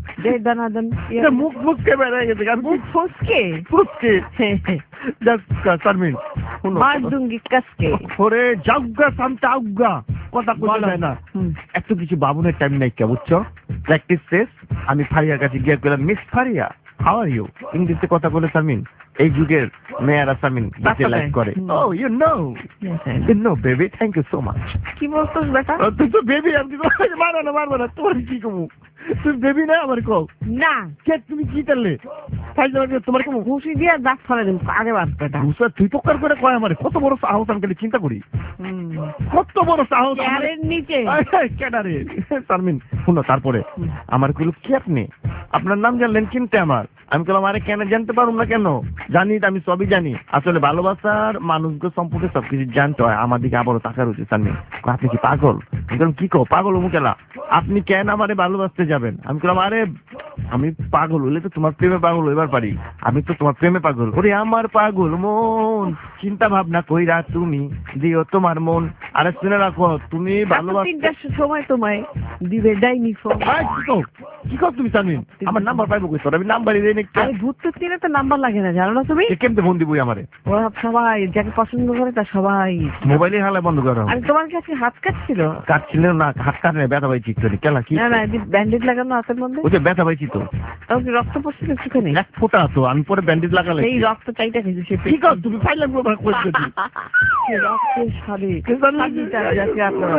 দে দানাদান এটা মুখ মুখকে বেড়ে গেছে আমি মুখ ফসকে ফুসকে শারমিন শুনো মার দুঙ্গি কাসকে ওরে যাওগা সামটা আউগা কথা কইতে যায় না এত কিছু বাবুনের টাইম নাই কে বুঝছো প্র্যাকটিস শেষ আমি ফারিয়ার কাছে গিয়ে কইলাম miss Faria how are you ইংলিশে কথা বলে শারমিন এই যুগের মেয়েরা শারমিন বেশি লাইক করে ও you know baby thank you so much কি বলছস বেটা তুই তো বেবি আমি মারবো না তোর কি কমু তুই বেবি না আমার কও না কে তুমি কি করলে তাই তোমার কমু ঘুষি দিয়ে দাঁত ফেলে দিন আগে বাদ বেটা বুঝা তুই তো করে কয় আমার কত বড় সাহস আমি চিন্তা করি কত বড় সাহস চেয়ারের নিচে কেডারে শারমিন শুনো তারপরে আমার কইল কি আপনি আপনার নাম জানলেন কিনতে আমার আমি বললাম আরে কেন জানতে পারুম না কেন জানি আমি সবই জানি আসলে ভালোবাসার মানুষকে সম্পর্কে সবকিছু জানতে হয় আমার দিকে আবারও তাকার উচিত শারমিন আপনি কি পাগল আমি বললাম কি কো পাগল মুকেলা আপনি কেন আমারে ভালোবাসতে যাবেন আমি বললাম আরে আমি পাগল হলে তো তোমার প্রেমে পাগল হইবার পারি আমি তো তোমার প্রেমে পাগল ওরে আমার পাগল মন চিন্তা ভাবনা কইরা তুমি দিও তোমার মন আরে শুনে রাখো তুমি ভালোবাসতে 3টার সময় তোমায় দিবে ডাইনি ফোন কি কর তুমি শারমিন আমার নাম্বার পাইবো কই তোর আমি নাম্বারই দেই না আরে ভূত তো তিনে তো নাম্বার লাগে না জানো না তুমি কেমনে ফোন দিবই আমারে ওরা সবাই যাকে পছন্দ করে তা সবাই মোবাইলে হালা বন্ধ করো আরে তোমার কাছে হাত কাটছিল কাটছিল না হাত কাটে ব্যথা পাইছি একটু কেলা কি না না ব্যান্ডেজ লাগানো হাতের মধ্যে ওই যে ব্যথা পাইছি তো তাও কি রক্ত পড়ছিল একটুখানি এক ফোঁটা তো আমি পরে ব্যান্ডেজ লাগালে এই রক্ত চাইটা খেয়েছে সে কি কর তুমি ফাইলাম ব্যবহার করছো রক্তের সাদে যাচ্ছে আপনারা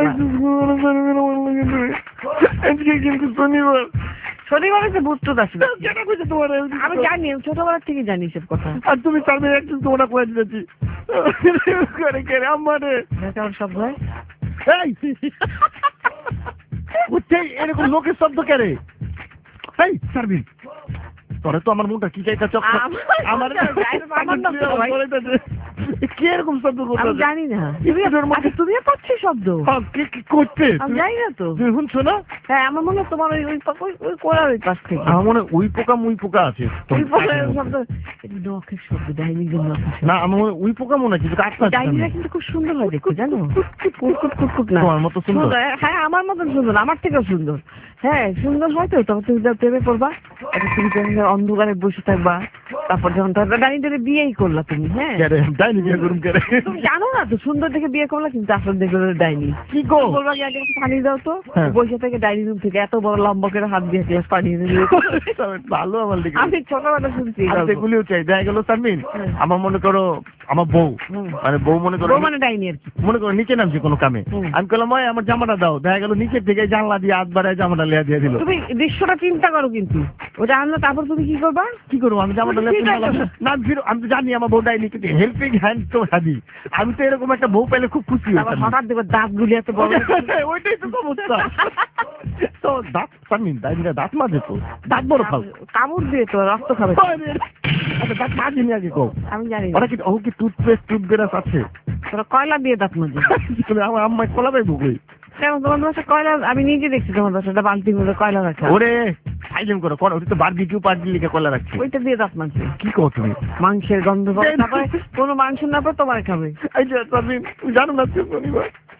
কিন্তু শনিবার শনিবারে যে ভূত টুত আসবে কেন কইছে তোমার আমি জানি আমি ছোটবেলা থেকে জানি সব কথা আর তুমি শারমিন একটু তোমরা কয়ে দিয়েছি করে আমারে বেকার সব হয় এই উঠে এরকম লোকের শব্দ কেড়ে এই শারমিন তোরে তো আমার মনটা কি চাইতেছ আমার কি এরকম শব্দ আমি জানি না তুমি পাচ্ছি শব্দ কি করতে আমি জানি না তো তুমি শুনছো না হ্যাঁ আমার মনে হয় তোমার ওই কোলার ওই পাশ থেকে আমার মনে ওই পোকা মুই পোকা আছে ওই পোকার শব্দ নখের শব্দ ডাইনিদের নখের না আমার মনে ওই পোকা মনে হয় কিন্তু ডাইনিরা কিন্তু খুব সুন্দর হয় দেখো জানো কুটকুট কুটকুট না তোমার মতো সুন্দর হ্যাঁ আমার মতন সুন্দর আমার থেকেও সুন্দর হ্যাঁ সুন্দর হয় তো তখন তুমি প্রেমে পড়বা তুমি অন্ধকারে বসে থাকবা তারপর যখন ডাইনিদের বিয়েই করলা তুমি হ্যাঁ ডাইনি বিয়ে করুম কেন তুমি জানো না তো সুন্দর দেখে বিয়ে করলা কিন্তু আসলে দেখলো ডাইনি কি গো বলবা কি আগে পানি দাও তো বসে থেকে ডাইনি রুম থেকে এত বড় লম্বা করে হাত দিয়ে গ্লাস পানি দিয়ে ভালো আমার দিকে আমি ছোটবেলা শুনছি সেগুলিও চাই দেখা গেল শারমিন আমার মনে করো আমার বউ মানে বউ মনে করো মানে ডাইনি আর কি মনে করো নিচে নামছে কোনো কামে আমি বললাম আমার জামাটা দাও দেখা গেল নিচের থেকে জানলা দিয়ে হাত বাড়ায় জামাটা লেয়া দিয়ে দিল তুমি দৃশ্যটা চিন্তা করো কিন্তু ওটা আনলো তারপর তুমি কি করবা কি করবো আমি জামাটা লেয়া না ফির আমি তো জানি আমার বউ ডাইনি কিন্তু হেল্পিং হ্যান্ড তো হাদি আমি তো এরকম একটা বউ পেলে খুব খুশি হতাম হঠাৎ দেখো দাঁত গুলি এত বড় ওইটাই তো সমস্যা তো দাঁত শারমিন ডাইনিরা দাঁত মাজে তো দাঁত বড় খাও কামড় দিয়ে তো রক্ত খাবে আচ্ছা দাঁত মাজিনি আগে কও আমি জানি ওরা কি ও কি টুথপেস্ট টুথব্রাশ আছে তোরা কয়লা দিয়ে দাঁত মাজে আমার আম্মা কলা পাইবো কই তোমার বাসা কয়লা আমি নিজে দেখছি তোমার বাসাটা বালতির মধ্যে কয়লা রাখা ওরে সাইলেন করো কোন ওটা তো বারবিকিউ পার্টি লিখে কলা রাখছে ওইটা দিয়ে দাঁত মাজে কি কও তুমি মাংসের গন্ধ পাবে তারপরে কোনো মাংস না পাবে তোমার খাবে এই যে শারমিন জানো না তুমি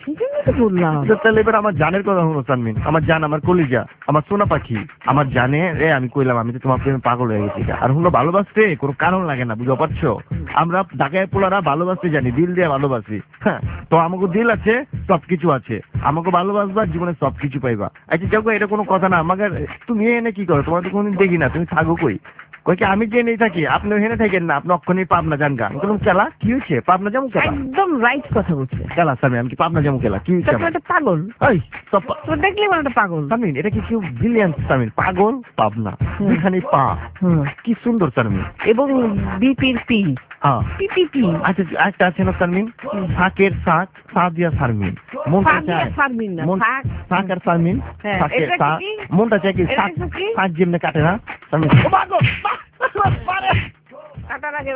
বললাম তাহলে এবার আমার জানের কথা হলো শারমিন আমার জান আমার কলিজা আমার সোনা পাখি আমার জানে রে আমি কইলাম আমি তো তোমার প্রেমে পাগল হয়ে গেছি আর হলো ভালোবাসতে কোনো কারণ লাগে না বুঝতে পারছো আমরা ঢাকায় পোলারা ভালোবাসতে জানি দিল দিয়ে ভালোবাসি হ্যাঁ তো আমাকে দিল আছে সবকিছু আছে আমাকে ভালোবাসবা জীবনে সবকিছু পাইবা আচ্ছা যাও এটা কোনো কথা না আমাকে তুমি এনে কি করো তোমার তো কোনদিন দেখি না তুমি থাকো কই কই কি আমি যে নেই থাকি আপনি হেনে থাকেন না আপনি অক্ষণই পাবনা যান গা আমি কেলা কি হয়েছে পাবনা যাবো কেলা একদম রাইট কথা বলছে কেলা স্বামী আমি কি পাবনা যাবো কেলা কি হয়েছে একটা পাগল এই সব তো দেখলে মানে একটা পাগল শারমিন এটা কি কেউ ব্রিলিয়ান্ট শারমিন পাগল পাবনা এখানে পা কি সুন্দর শারমিন এবং বিপির পি হ্যাঁ পিপিপি আচ্ছা একটা আছে না শারমিন শাকের শাক সাদিয়া শারমিন মনটা চায় শারমিন না শাক আর শারমিন শাকের শাক মনটা চায় কি শাক শাক যেমনি কাটে না শারমিন ও মাগো মারে কাটার আগে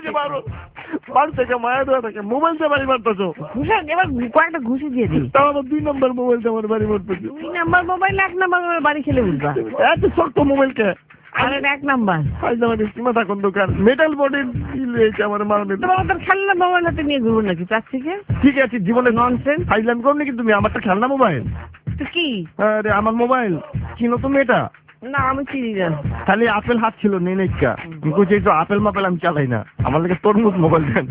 বাড়ি থেকে মায়া দেওয়া থাকে মোবাইল দিয়ে বাড়ি মারতেছো এবার কয়েকটা ঘুষি দিয়ে দিই তাও আবার 2 নম্বর মোবাইল দিয়ে আমার বাড়ি মারতেছো 2 নম্বর মোবাইল 1 নম্বর বাড়ি খেলে উঠবা এত শক্ত মোবাইল কে আরে 1 নম্বর সীমাটা কোন দোকান মেটাল বডির আমার মারবে তোমার খেলনা মোবাইল হাতে নিয়ে ঘুরবো নাকি প্লাস্টিকে ঠিক আছে জীবনে ননসেন্স ফাইজলাম করো নাকি তুমি আমারটা খেলনা মোবাইল তো কি আরে আমার মোবাইল চিনো তুমি এটা না আমি চিনি না। খালি আপেল হাত ছিল নেই নাইকা কিন্তু তো আপেল মাপেল আমি চালাই না, আমার লাগে তরমুজ মোবাইল দেন।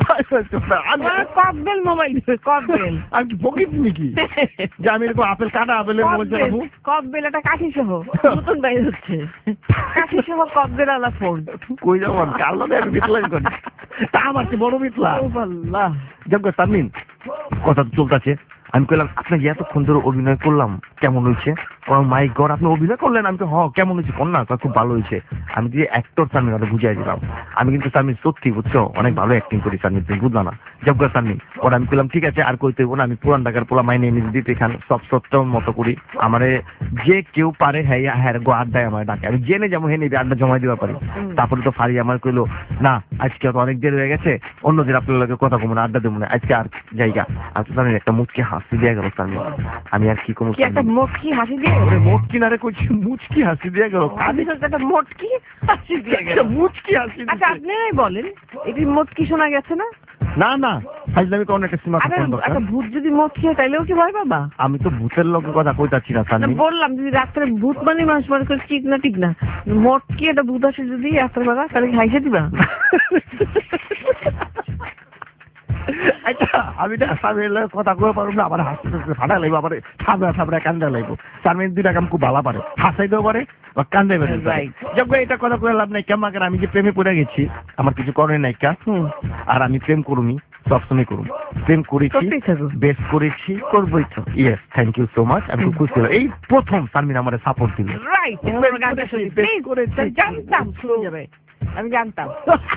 ককবেল মোবাইল, ককবেল। আমি কি ফকির নাকি যে আমি এরকম আপেল কাটা আপেলের মোবাইল চালাবো? ককবেল একটা কাঠি সহ নতুন বাইরে হচ্ছে, কাঠি সহ ককবেল আলা ফোন। কই যাবো কার লগে আমি বিতলাই করি, তা আমার কি বড় বিতলা। আল্লাহ যাক তামিন কথা চলতেছে, আমি কইলাম আপনাকে এতক্ষণ ধরে অভিনয় করলাম কেমন হয়েছে? মাই গড আপনি অভিনয় করলেন? আমি তো কেমন হয়েছে কোন না, খুব ভালো হয়েছে। আমি যে অ্যাক্টর তামিন ওটা বুঝাই দিলাম, আমি কিন্তু তামিন সত্যি বুঝছো অনেক ভালো অ্যাক্টিং করি তামিন, তুমি বুঝলা না। যাক তামিন ওরা আমি কইলাম ঠিক আছে আর কইতে হইব না, আমি পুরান ঢাকার পোলা মাইনে এনে দিতে এখানে সব সত্য মতো করি। আমারে যে কেউ পারে হ্যাঁ গো আড্ডায় আমার ডাকে, আমি জেনে যেমন হেনে আড্ডা জমা দিতে পারি। তারপরে তো ফারি আমার কইলো না আজকে তো অনেক দেরি হয়ে গেছে, অন্যদিন আপনার লগে কথা কমো না, আড্ডা দেবো না, আজকে আর জায়গা। আমি তো একটা মুচকি হাসি দিয়ে গেল তামিন, আমি আর কি কমো। একটা মুচকি হাসি দিয়ে মুচকি না রে কইছি, মুচকি হাসি দিয়ে গেল। একটা মুচকি হাসি দিয়ে গেল, মুচকি হাসি। আচ্ছা আপনারাই বলেন এটি মুচকি শোনা গেছে না? না না ফাইজলামি কোন একটা সীমা থাকা দরকার। একটা ভূত যদি মুচকি হয় তাইলেও কি ভয় পাবা? আমি তো ভূতের লোকের কথা কইতাছি না তামিন, বললাম যদি রাত্রে ভূত মানে মানুষ মনে করে ঠিক না ঠিক না, মুচকি একটা ভূত আসে যদি রাত্রেবেলা তাহলে হাইসে দিবা। আচ্ছা আমি তো স্বামীর কথা কয়ে পারব না, আবার হাসতে ফাটা লাগবে, আবার থাবড়া কান্দা লাগবো। তামিন দুইটা কাম খুব ভালো পারে, হাসাইতেও পারে বা কান্দে পারে। যজ্ঞ এটা কথা কয়ে লাভ নাই, কেমন আমি যে প্রেমে পড়ে গেছি, আমার কিছু করে নাই কা। আর আমি প্রেম করুমি, সবসময় করুম, প্রেম করেছি, বেশ করেছি, করবোই তো। Yes thank you so much, আমি খুব খুশি হলাম। এই প্রথম তামিন আমার সাপোর্ট দিল। রাইট, গানটা শুনি প্লিজ। জানতাম শুনে যাবে, আমি জানতাম।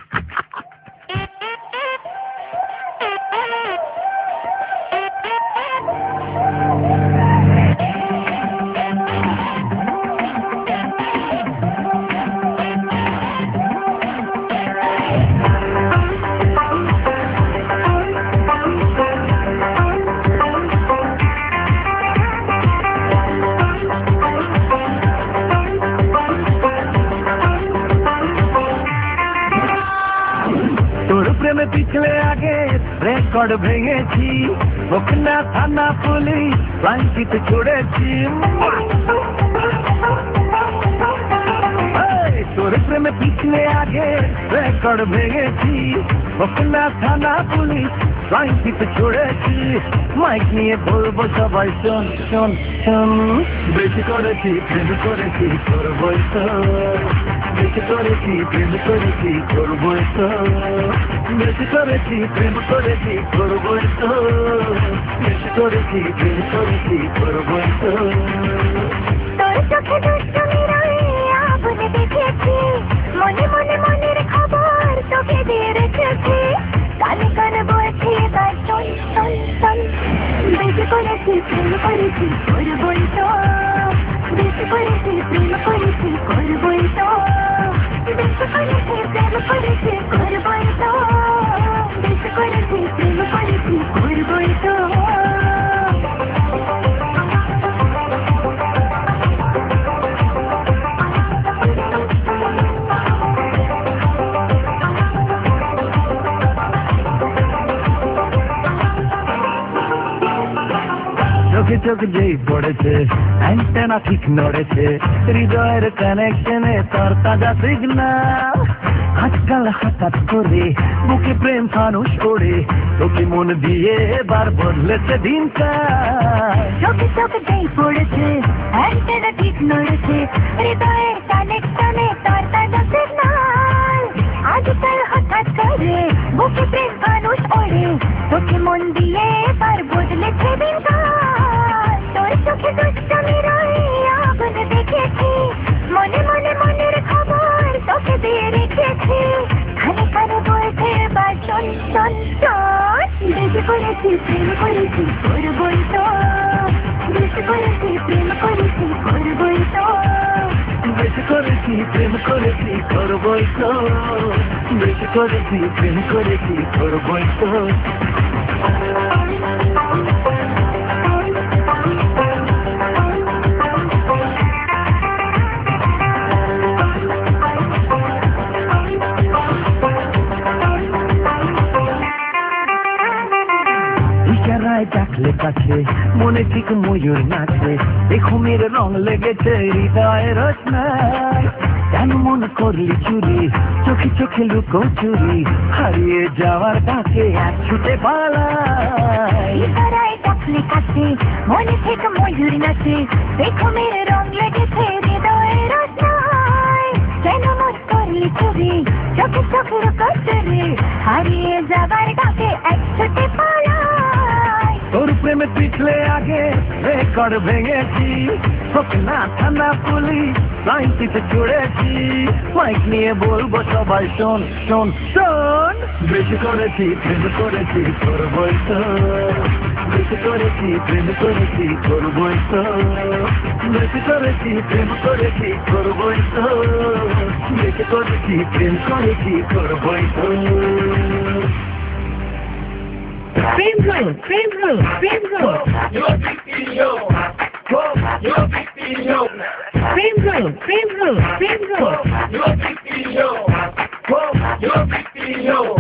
প্রেমে পিছলে আগে রেকর্ড ভেঙেছি, বকনা থানা পুলিশ ব্লাঙ্কিট ছুড়েছি। তোর প্রেমে পিছলে আগে রেকর্ড ভেঙেছি, বকনা থানা পুলিশ ব্লাঙ্কিট ছুড়েছি। মাইক নিয়ে বলবো সবাই শোন শোন শোন, বেশি করেছি প্রেম করেছি করবই তো, বেশি করেছি প্রেম করেছি করবই তো, বেশি করেছি প্রেম করেছি করবই তো, বেশি করেছি প্রেম করেছি করবই তো। তোর চোখে দুষ্টুমি রয়ে আগুন দেখেছি, মনে মনে মনের খবর তোকে দিয়ে রেখেছি, কানে কানে বলছি তাই শোন শোন শোন, বেশি করেছি প্রেম করেছি করবই তো, বেশি করেছি প্রেম করেছি করবই তো, বেশি করেছি প্রেম করেছি করবই তো, বেশি করেছি প্রেম করেছি করবই তো। চোখে চোখ যেই পড়েছে অ্যান্টেনা ঠিক নড়েছে, হৃদয়ের কানেকশনে তোর তাজা সিগনাল। আজকাল হঠাৎ করে বুকে প্রেম ফানুষ ওড়ে, তোকে মন দিয়ে এবার বদলেছে দিনকাল। চোখে চোখে যেই পড়েছে অ্যান্টেনা ঠিক নড়েছে, হৃদয়ের কানেকশনে তোর তাজা সিগনাল। আজকাল হঠাৎ করে বুকে প্রেম ফানুষ ওড়ে, তোকে মন দিয়ে এবার বদলেছে দিনকাল। তোর চোখে দুষ্টুমি রয়ে আগুন দেখেছি, মনে মনে মনের খবর তোকে দিয়ে রেখেছি, কানে কানে বলছে এবার শোন শোন শোন, বেশি করেছি প্রেম করেছি করবই তো, বেশি করেছি প্রেম করেছি করবই তো, বেশি করেছি প্রেম করেছি করবই তো, বেশি করেছি প্রেম করেছি করবই তো। ইশারায় ডাকলে কাছে মনে ঠিক ময়ূর নাচে দেখো মের রং লেগেছে হৃদয়ের রচনায় কেন মন করলি চুরি চোখে চোখে লুকো চুরি হারিয়ে যাওয়ার কাছে এক ছুটে পালাই ইশারায় ডাকলে কাছে মনে থেকে ময়ূর নাচে দেখো মেরে রং লেগেছে হৃদয়ের রচনায় কেন মন করলি চুরি চোখে চোখে লুকো চুরি হারিয়ে যাবার ডাকে এক ছুটে পালাই তোর প্রেমে পিছলে আগে রেকর্ড ভেঙেছি তোকে না থানা পুলিশ লাইনটিতে চড়েছি মাইক নিয়ে বলবো সবাই শোন শোন শোন বেশি করেছি প্রেম করেছি করবই তো বেশি করেছি প্রেম করেছি করবই তো বেশি করেছি প্রেম করেছি করবই তো বেশি করেছি প্রেম করেছি করবই তো Frame room, frame room, frame room. Frame room, frame room, frame room.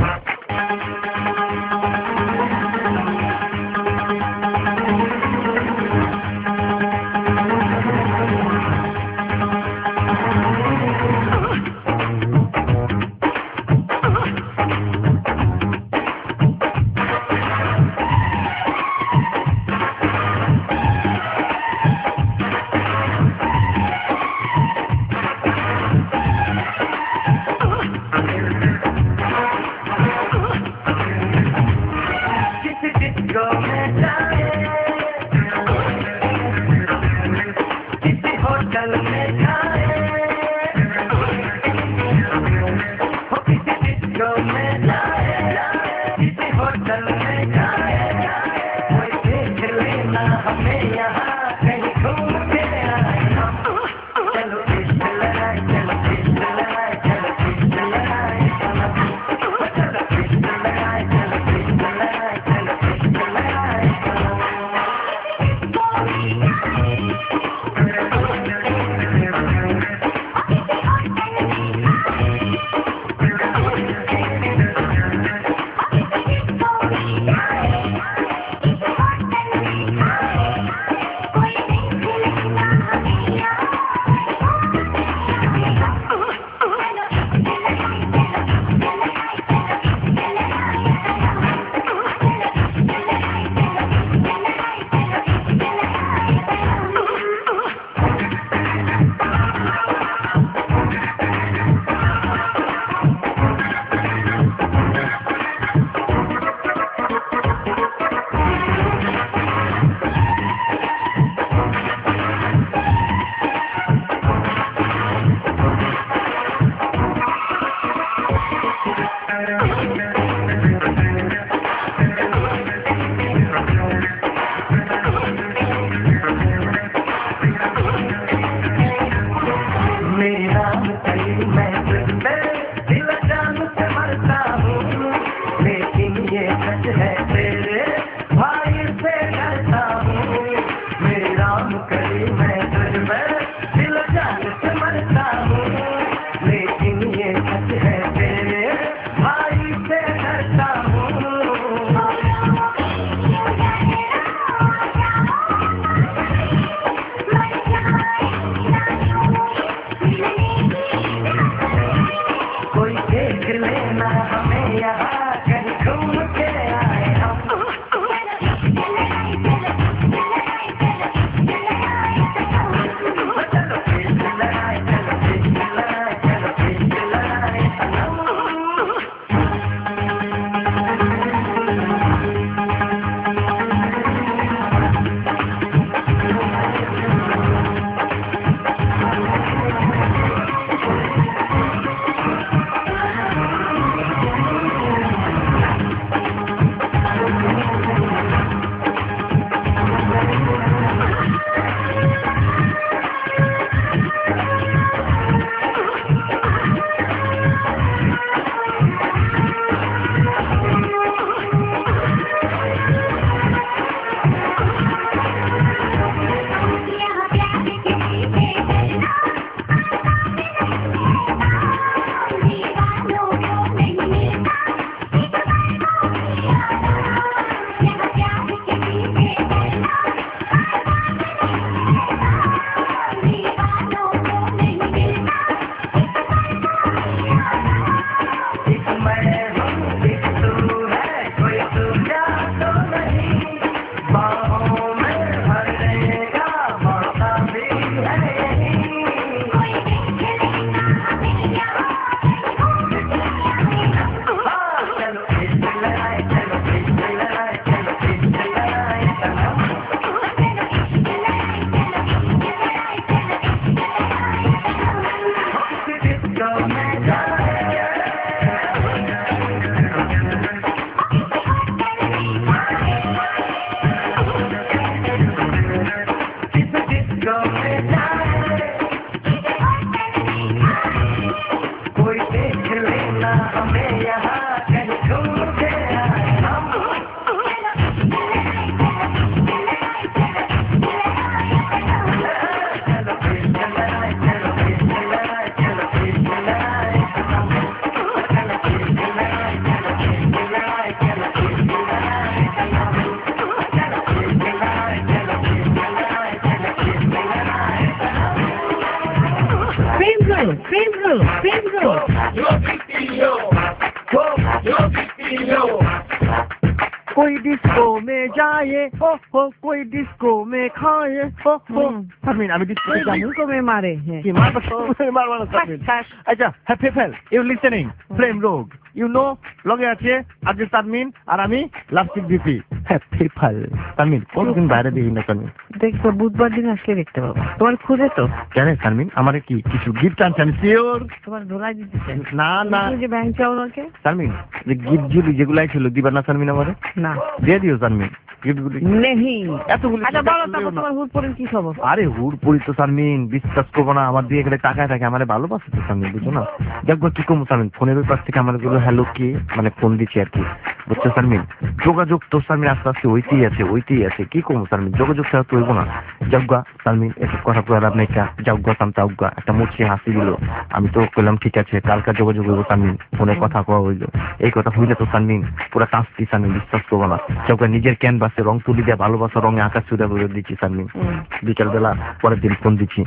कोई डिस्को में जाए हो कोई डिस्को में खाए हो সারমিন আমি ডিস্কোতে যাই কমে মারে হ্যাঁ কি মারবা মারবা সারমিন আচ্ছা happy fail you listening flame রোগ ইউ নো লগে আছে আজকে সারমিন আর আমি লাস্টিক বিপি হ্যাপি ফেল সারমিন কোনদিন বাইরে দিই না সারমিন দেখবো বুধবার দিন আসলে দেখতে পাবো তোমার খুঁজে তো কেন সারমিন আমারে কি কিছু গিফট আনছে আমি সিওর তোমার ধোলাই দিতে চাই না না যে ব্যাংক চাও নাকি সারমিন যে গিফট জুলি যেগুলো ছিল দিবা না সারমিন আমারে না দিয়ে দিও সারমিন গিফটগুলি নেই এতগুলি আচ্ছা বলো তারপর তোমার হুট পরে কি খবর আরে হুড়পুরি তো সারমিন বিশ্বাস করবো না আমার দিয়ে গেলে টাকায় থাকে আমার ভালোবাসে তো সারমিন বুঝছো না দেখবো কি কম সারমিন ফোনের পাশ থেকে আমার গুলো হ্যালো কি মানে ফোন দিচ্ছি আর কি বুঝছো সারমিন যোগাযোগ তো সারমিন আস্তে আস্তে ওইতেই আছে কি কম সারমিন যোগাযোগ ছাড়া তো হইবো না যাওগা সারমিন এসব কথা তো আর আপনার যাওগা সামতাউগা একটা মুছে হাসি দিল আমি তো কইলাম ঠিক আছে কালকা যোগাযোগ হইবো সারমিন ফোনে কথা কওয়া হইলো এই কথা হইলে তো সারমিন পুরা টাস্তি সারমিন বিশ্বাস করবো না যাওগা নিজের ক্যানভাসে রং তুলি দিয়ে ভালোবাসা রঙে আকাশ চুড়ে বলে দিচ্ছি সারমিন বিকাল বেলা পরের দিন ফোন দিচ্ছি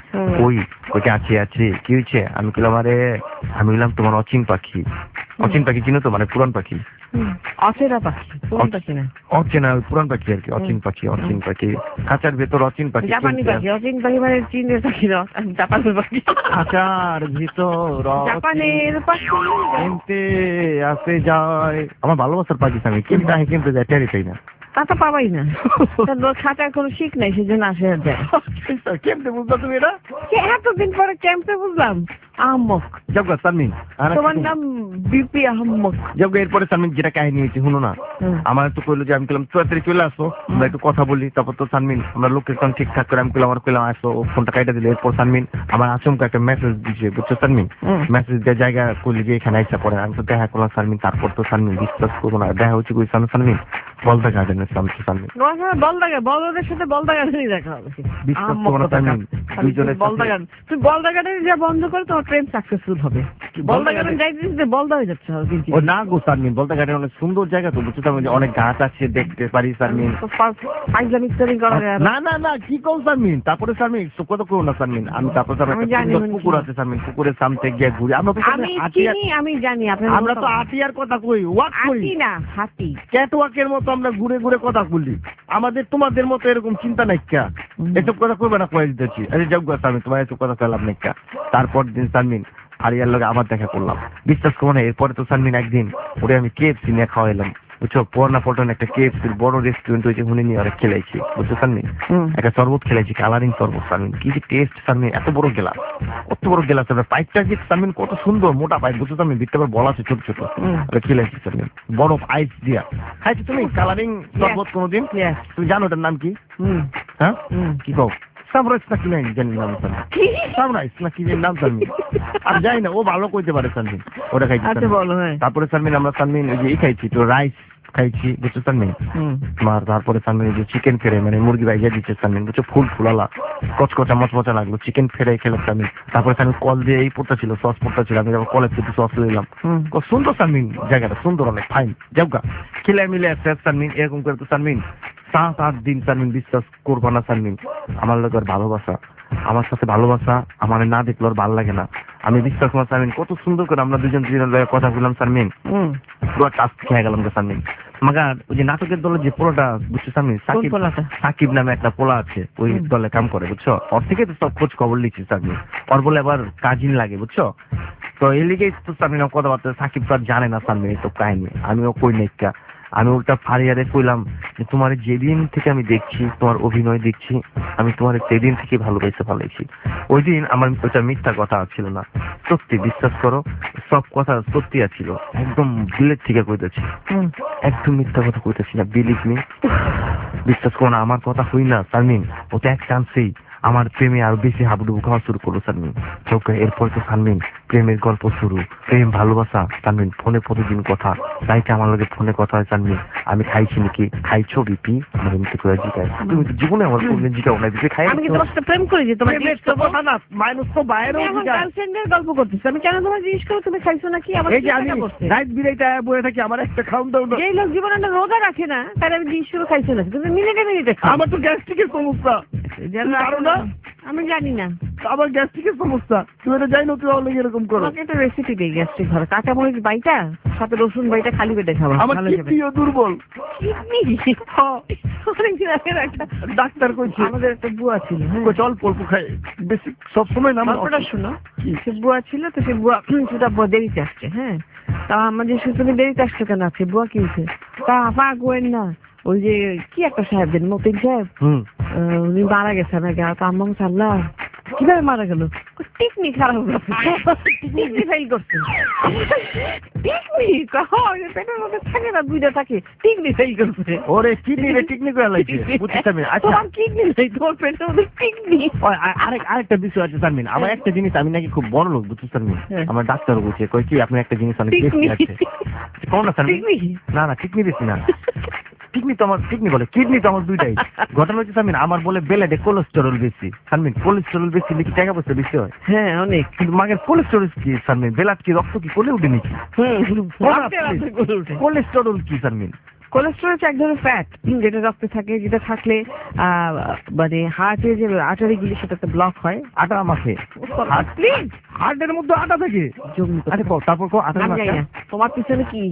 ওইটা আছে কি হয়েছে আমি বললাম আরে আমি বললাম তোমার অচিন পাখি চিনো তো মানে পুরান পাখি অচেনা পাখি পুরান পাখি না অচেনা পুরান পাখি আর কি অচিন পাখি খাঁচার ভেতর অচিন পাখি জাপানি পাখি অচিন পাখি মানে চীনের পাখি না জাপানের পাখি খাঁচার ভিতর জাপানের পাখি কিনতে আসে যায় আমার ভালোবাসার পাখি আমি কিনতে যায় টেরি পাই না তা তো পাবাই না খাতার কোনো শিখ নাই সেজন্য আসে আর যায় কেমতে বুঝলো তুমি এটা এতদিন পরে ক্যাম্পে বুঝলাম আহম্মক যাবগা সারমিন তোমার নাম বিপি আহম্মক যাবগা এরপরে সারমিন যেটা কাহিনী হয়েছে শুনো না আমার তো কইলো যে আমি কইলাম তাড়াতাড়ি চলে আসো আমরা একটু কথা বলি তারপর তো সারমিন আমরা লোকেশন ঠিকঠাক করে আমি কইলাম আসো ও ফোনটা কাইটা দিলে এরপর সারমিন আমার আচমকা একটা মেসেজ দিয়েছে বুঝছো সারমিন মেসেজ দেওয়ার জায়গা কইলি যে এখানে আইসা পড়ে আমি তো দেখা করলাম সারমিন তারপর তো সারমিন বিশ্বাস করবো না দেখা হচ্ছে কই সারমিন বলদা গার্ডেনের সামনে সারমিন বলদাদের সাথে বলদা গার্ডেনই দেখা হবে বিশ্বাস করবো না সারমিন দুইজনের বলদা গার্ডেন তুই বলদা গার্ডেনে যা বন্ধ করে তোমার প্রেম সাকসেসফুল হবে বলদা গার্ডেন যাইতে বলদা হয়ে যাচ্ছে ও না গো সারমিন বলদা গার্ডেন অনেক সুন্দর জায়গা তো বুঝছো তো অনেক গাছ আছে দেখতে পারি সারমিন না কি কও সারমিন তারপরে সারমিন কথা কও না সারমিন আমি তারপর পুকুর আছে সারমিন পুকুরের সামনে গিয়ে ঘুরি আমি জানি আমরা তো আটিয়ার কথা কই ওয়াক করি না হাতি ক্যাটওয়াকের মতো আমরা ঘুরে ঘুরে কথা বলি আমাদের তোমাদের মতো এরকম চিন্তা নাই কা এসব কথা কইবে না কয়ে দিতেছি আরে যাও গো সারমিন তোমার এসব কথা কইলাম নাই কা তারপর দিন সারমিন আরিয়ার লগে আবার দেখা করলাম বিশ্বাস করো না এরপরে তো সারমিন একদিন ওরে আমি কেএফসি নিয়ে খাওয়াইলাম বুঝছো পুরোনা পল্টন একটা কেএফসির বড় রেস্টুরেন্ট হয়েছে হুনে নিয়ে অনেক খেলাইছি বুঝছো সারমিন একটা শরবত খেলাইছি কালারিং শরবত সারমিন কি যে টেস্ট সারমিন এত বড় গেলাস পাইপটা যে সারমিন কত সুন্দর মোটা পাইপ বুঝছো সারমিন ভিতরে আবার বল আছে ছোট ছোট খেলাইছি সারমিন বরফ আইস দিয়া খাইছো তুমি কালারিং শরবত কোনোদিন তুমি জানো ওটার নাম কি হ্যাঁ কি কও সামরাইজ নাকি নাই জানি নাম সামরাইজ নাকি নাম সারমিন আর যাই না ও ভালো কইতে পারে সারমিন ওটা খাইছি তারপরে সারমিন আমরা সারমিন ওই যে খাইছি তো রাইস খাইছি বুঝছো সারমিন তারপরে সারমিন যে চিকেন ফেরে মানে মুরগি ভাইজা দিচ্ছে সারমিন বুঝছো ফুলালা কচকচা মচমচা লাগলো চিকেন ফেরাই খেলাম সারমিন তারপরে সারমিন কল দিয়ে এই পড়তা ছিল সস পড়তা ছিল আমি কলেজ থেকে সস লইলাম সুন্দর সারমিন জায়গাটা সুন্দর অনেক ফাইন যাওগা খেলে মিলে আসছে সারমিন এরকম করে তো সারমিন 7-8 দিন সারমিন বিশ্বাস করবো না সারমিন আমার লোকের ভালোবাসা আমার সাথে ভালোবাসা আমার না দেখলে আর ভালো লাগে না আমি বিশ্বাস করবো সারমিন কত সুন্দর করে আমরা দুজন কথা বললাম সারমিন পুরো টাস্ক খেয়ে গেলাম সারমিন মাগার ওই যে নাটকের দলের যে পোলাটা বুঝছো সারমিন সাকিব নামে একটা পোলা আছে ওই দলে কাম করে বুঝছো ওর থেকে তো সব খোঁজ খবর লিখছি সারমিন ওর বলে আবার কাজিন লাগে বুঝছো তো এই লিগেই তো সারমিন কথাবার্তা সাকিব তো আর জানে না সারমিন তো কাহিনী আমিও কই নেকা আমি ওটা ফারিয়ারে কইলাম যে তোমার যেদিন থেকে আমি দেখছি তোমার অভিনয় দেখছি আমি তোমার সেদিন থেকে ভালোবাসি ওই দিন আমার ওটা মিথ্যা কথা ছিল না সত্যি বিশ্বাস করো সব কথা সত্যি ছিল একদম দিলের থেকে কইতেছি একদম মিথ্যা কথা কইতেছি না বিলিভ মি বিশ্বাস করো না আমার কথা হই না সারমিন ওটা এক চান্সেই আমার প্রেমে আরো বেশি হাবুডুবু খাওয়া শুরু করলো সারমিন চোখে এরপর তো সারমিন প্রেমের গল্প শুরু প্রেম ভালোবাসা সারমিন ফোনে প্রতিদিন কথা তাইকে আমার লগে ফোনে কথা হয় সারমিন আমি খাইছি নাকি খাইছো বিপি আমার এমনি করে জিজ্ঞাসা তুমি তো জীবনে আমার ফোনে জিজ্ঞাসা না বিপি খাই আমি কি তোমার সাথে প্রেম করি যে তোমার কথা না মাইনাস তো বাইরেও গার্লফ্রেন্ডের গল্প করতেছ আমি কেন তোমার জিজ্ঞেস করো তুমি খাইছো নাকি আমার এই যে আমি রাত বিরাইতে বসে থাকি আমার একটা খাওন দাও না এই লোক জীবনে একটা রোজা রাখে না তাই আমি জিজ্ঞেস করে খাইছো না তুমি মিনিটে খাও আমার তো গ্যাস্ট্রিকের সমস্যা আমি জানি না আমার গ্যাস্ট্রিকের সমস্যা, তুই এটা যাই না, তুই অনেক এরকম করো। তোমাকে একটা রেসিপি দিই গ্যাস্ট্রিক ঘরে, কাঁচামরিচ বাইটা সাথে রসুন বাইটা খালি পেটে খাওয়া আমার ভালো যাবে। কিডনিও দুর্বল। অনেকদিন আগের একটা ডাক্তার কইছে আমাদের একটা বুয়া ছিল, হ্যাঁ, কইছে অল্প অল্প খাই, বেশি সবসময় না। গল্পটা শোনো। সে বুয়া ছিল, তো সে বুয়া সেটা বুয়া দেরিতে আসছে, হ্যাঁ, তা আমাদের তুমি দেরিতে আসছো কেন? আছে বুয়া কি হয়েছে? তা আপা গোয়েন না, ওই যে কি একটা সাহেব দেন মতিন সাহেব, উনি মারা গেছে না গা। তো আম্মা সাল্লাহ কিভাবে মারা গেল? টিকনি খারাপ টিকনি ফেল করছে। টিকনি পেটের মধ্যে থাকে না, দুইটা থাকে, টিকনি ফেল করছে। ওরে কিডনি রে টিকনি করে লাগছে, বুঝছিস আমি? আচ্ছা তোমার কিডনি নেই, তোমার পেটের মধ্যে টিকনি। আরেকটা বিষয় আছে শারমিন, আমার একটা জিনিস, আমি নাকি খুব বড় লোক, বুঝছিস শারমিন? আমার ডাক্তার বলছে, কই কি আপনার একটা জিনিস অনেক বেশি আছে। কোন না শারমিন? না না, কিডনি বেশি না, কিডনি তো আমার, কিডনি বলে, কিডনি তো আমার দুইটাই। ঘটনা হচ্ছে শারমিন, আমার বলে বেলাডে কোলেস্টেরল বেশি। শারমিন, কোলেস্টেরল বেশি নাকি টাকা পয়সা বেশি হয়? হ্যাঁ অনেক। কিন্তু মাগের কোলেস্টেরল কি শারমিন? বেলাড কি রক্ত কি কোলে উঠে নাকি? কোলেস্টেরল কি শারমিন? কোলেস্টেরল হচ্ছে এক ধরনের ফ্যাট, যেটা রক্তে থাকে, যেটা থাকলে মানে হার্টের যে আর্টারিগুলি সেটাতে ব্লক হয়। আটা মাখে হার্টের মধ্যে আটা থাকে। আরে তারপর আটা মাখে তোমার পিছনে কি?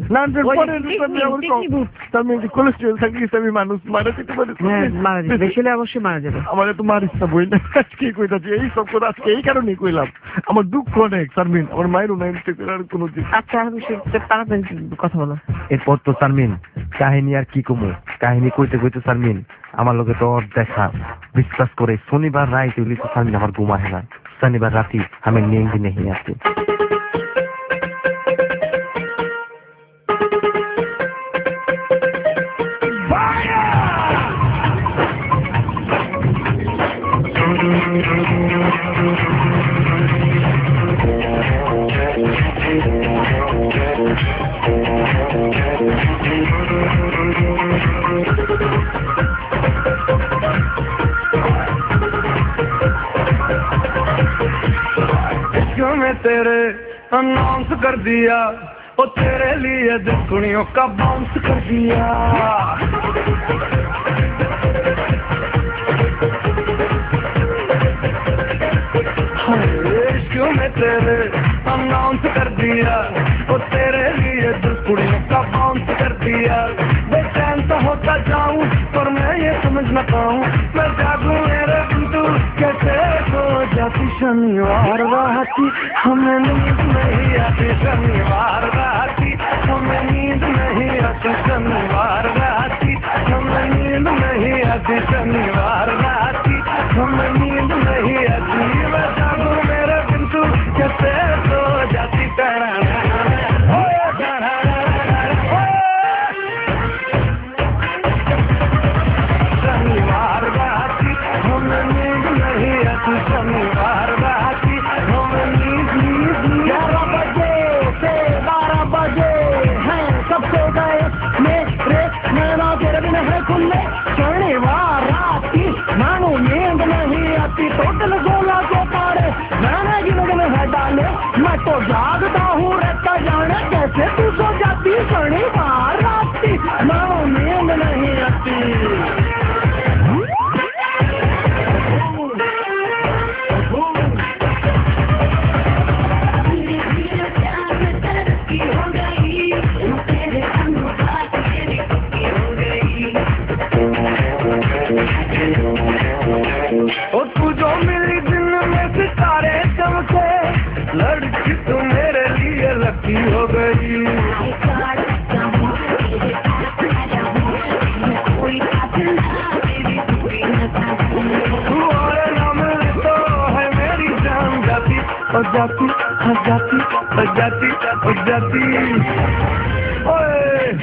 কোলেস্টেরল থাকলে আমি মানুষ মারা যেতে পারি। মারা যাবে, বেশি হলে অবশ্যই মারা যাবে। আমার তো মারিস না বই না, আজকে কইতাছি এই সব করে, আজকে এই কারণেই কইলাম। আমার দুঃখ অনেক শারমিন, আমার মায়েরও নাই আর কোনো দিন। আচ্ছা আমি তাড়াতাড়ি কথা বলো। এরপর তো শারমিন কাহিনী আর কি কমু, কাহিনী কইতে কইতে শারমিন আমার লোকে তো দেখা বিশ্বাস করে শনিবার রাত হইলে তো শারমিন আমার ঘুম আসে না। শনিবার রাতি আমি नींद नहीं आती। में तेरे अनाउंस कर दिया, ओ तेरे लिए दुनिया का बाउंस कर दिया। इश्क़ में तेरे अनाउंस कर दिया, ओ तेरे लिए दुनिया का बाउंस कर दिया। बेचैन तो होता जाऊं पर मैं ये समझ न पाऊं, मैं जागूं मेरे बिंदु कैसे सो जाती। शनिवार राती हमें नींद नहीं आती, शनिवार राती हमें नींद नहीं आती, शनिवार राती हमें नींद नहीं आती, शनिवार राती हमें नींद नहीं आती। मैं जागूं मेरे बिंदु कैसे सो जाती। शनिवार राती हमें नींद नहीं आती, शनिवार राती हमें नींद 11 बजे से 12 बजे हैं सबसे गए मेरे नैना तेरे बिन है खुले। शनिवार राती मानो नींद नहीं आती, टोटल 16 के तारे मैंने गिन है डाले। मैं तो जागता हूँ रहता जाने कैसे तू सो जाती। शनिवार राती मानो नींद नहीं आती। और तू जो मिली दिन में सितारे चमके, लड़की तू मेरे लिए लकी हो गई। तू और ना मिली तो है मेरी जान जाती, और जाती और जाती और जाती और जाती। ओए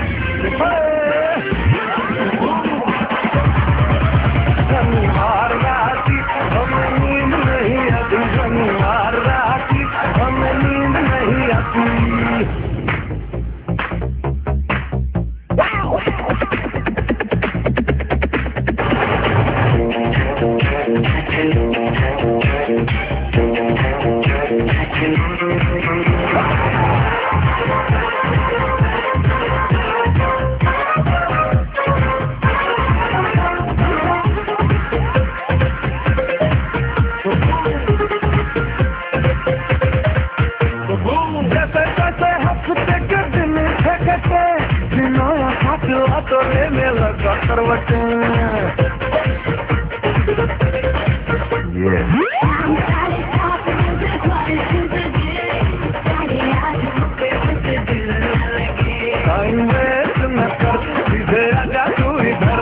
शनिवार राती हमें नींद नहीं आती, शनिवार राती हमें नींद नहीं आती। हफ्ते के दिन ठहके नया फासला तो लेने लगा करवटे टाइम वेस्ट न कर सीधे आजा तू इधर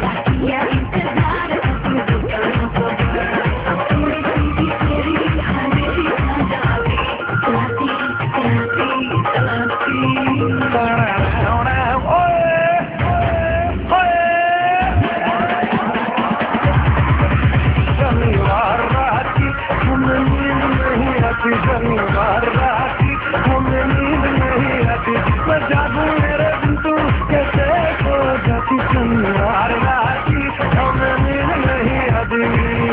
शनिवार रात शनिवार रात हमें नींद नहीं आती मैं जागू मेरे दिन तू कैसे सो जाती शनिवार रात हमें नींद नहीं आती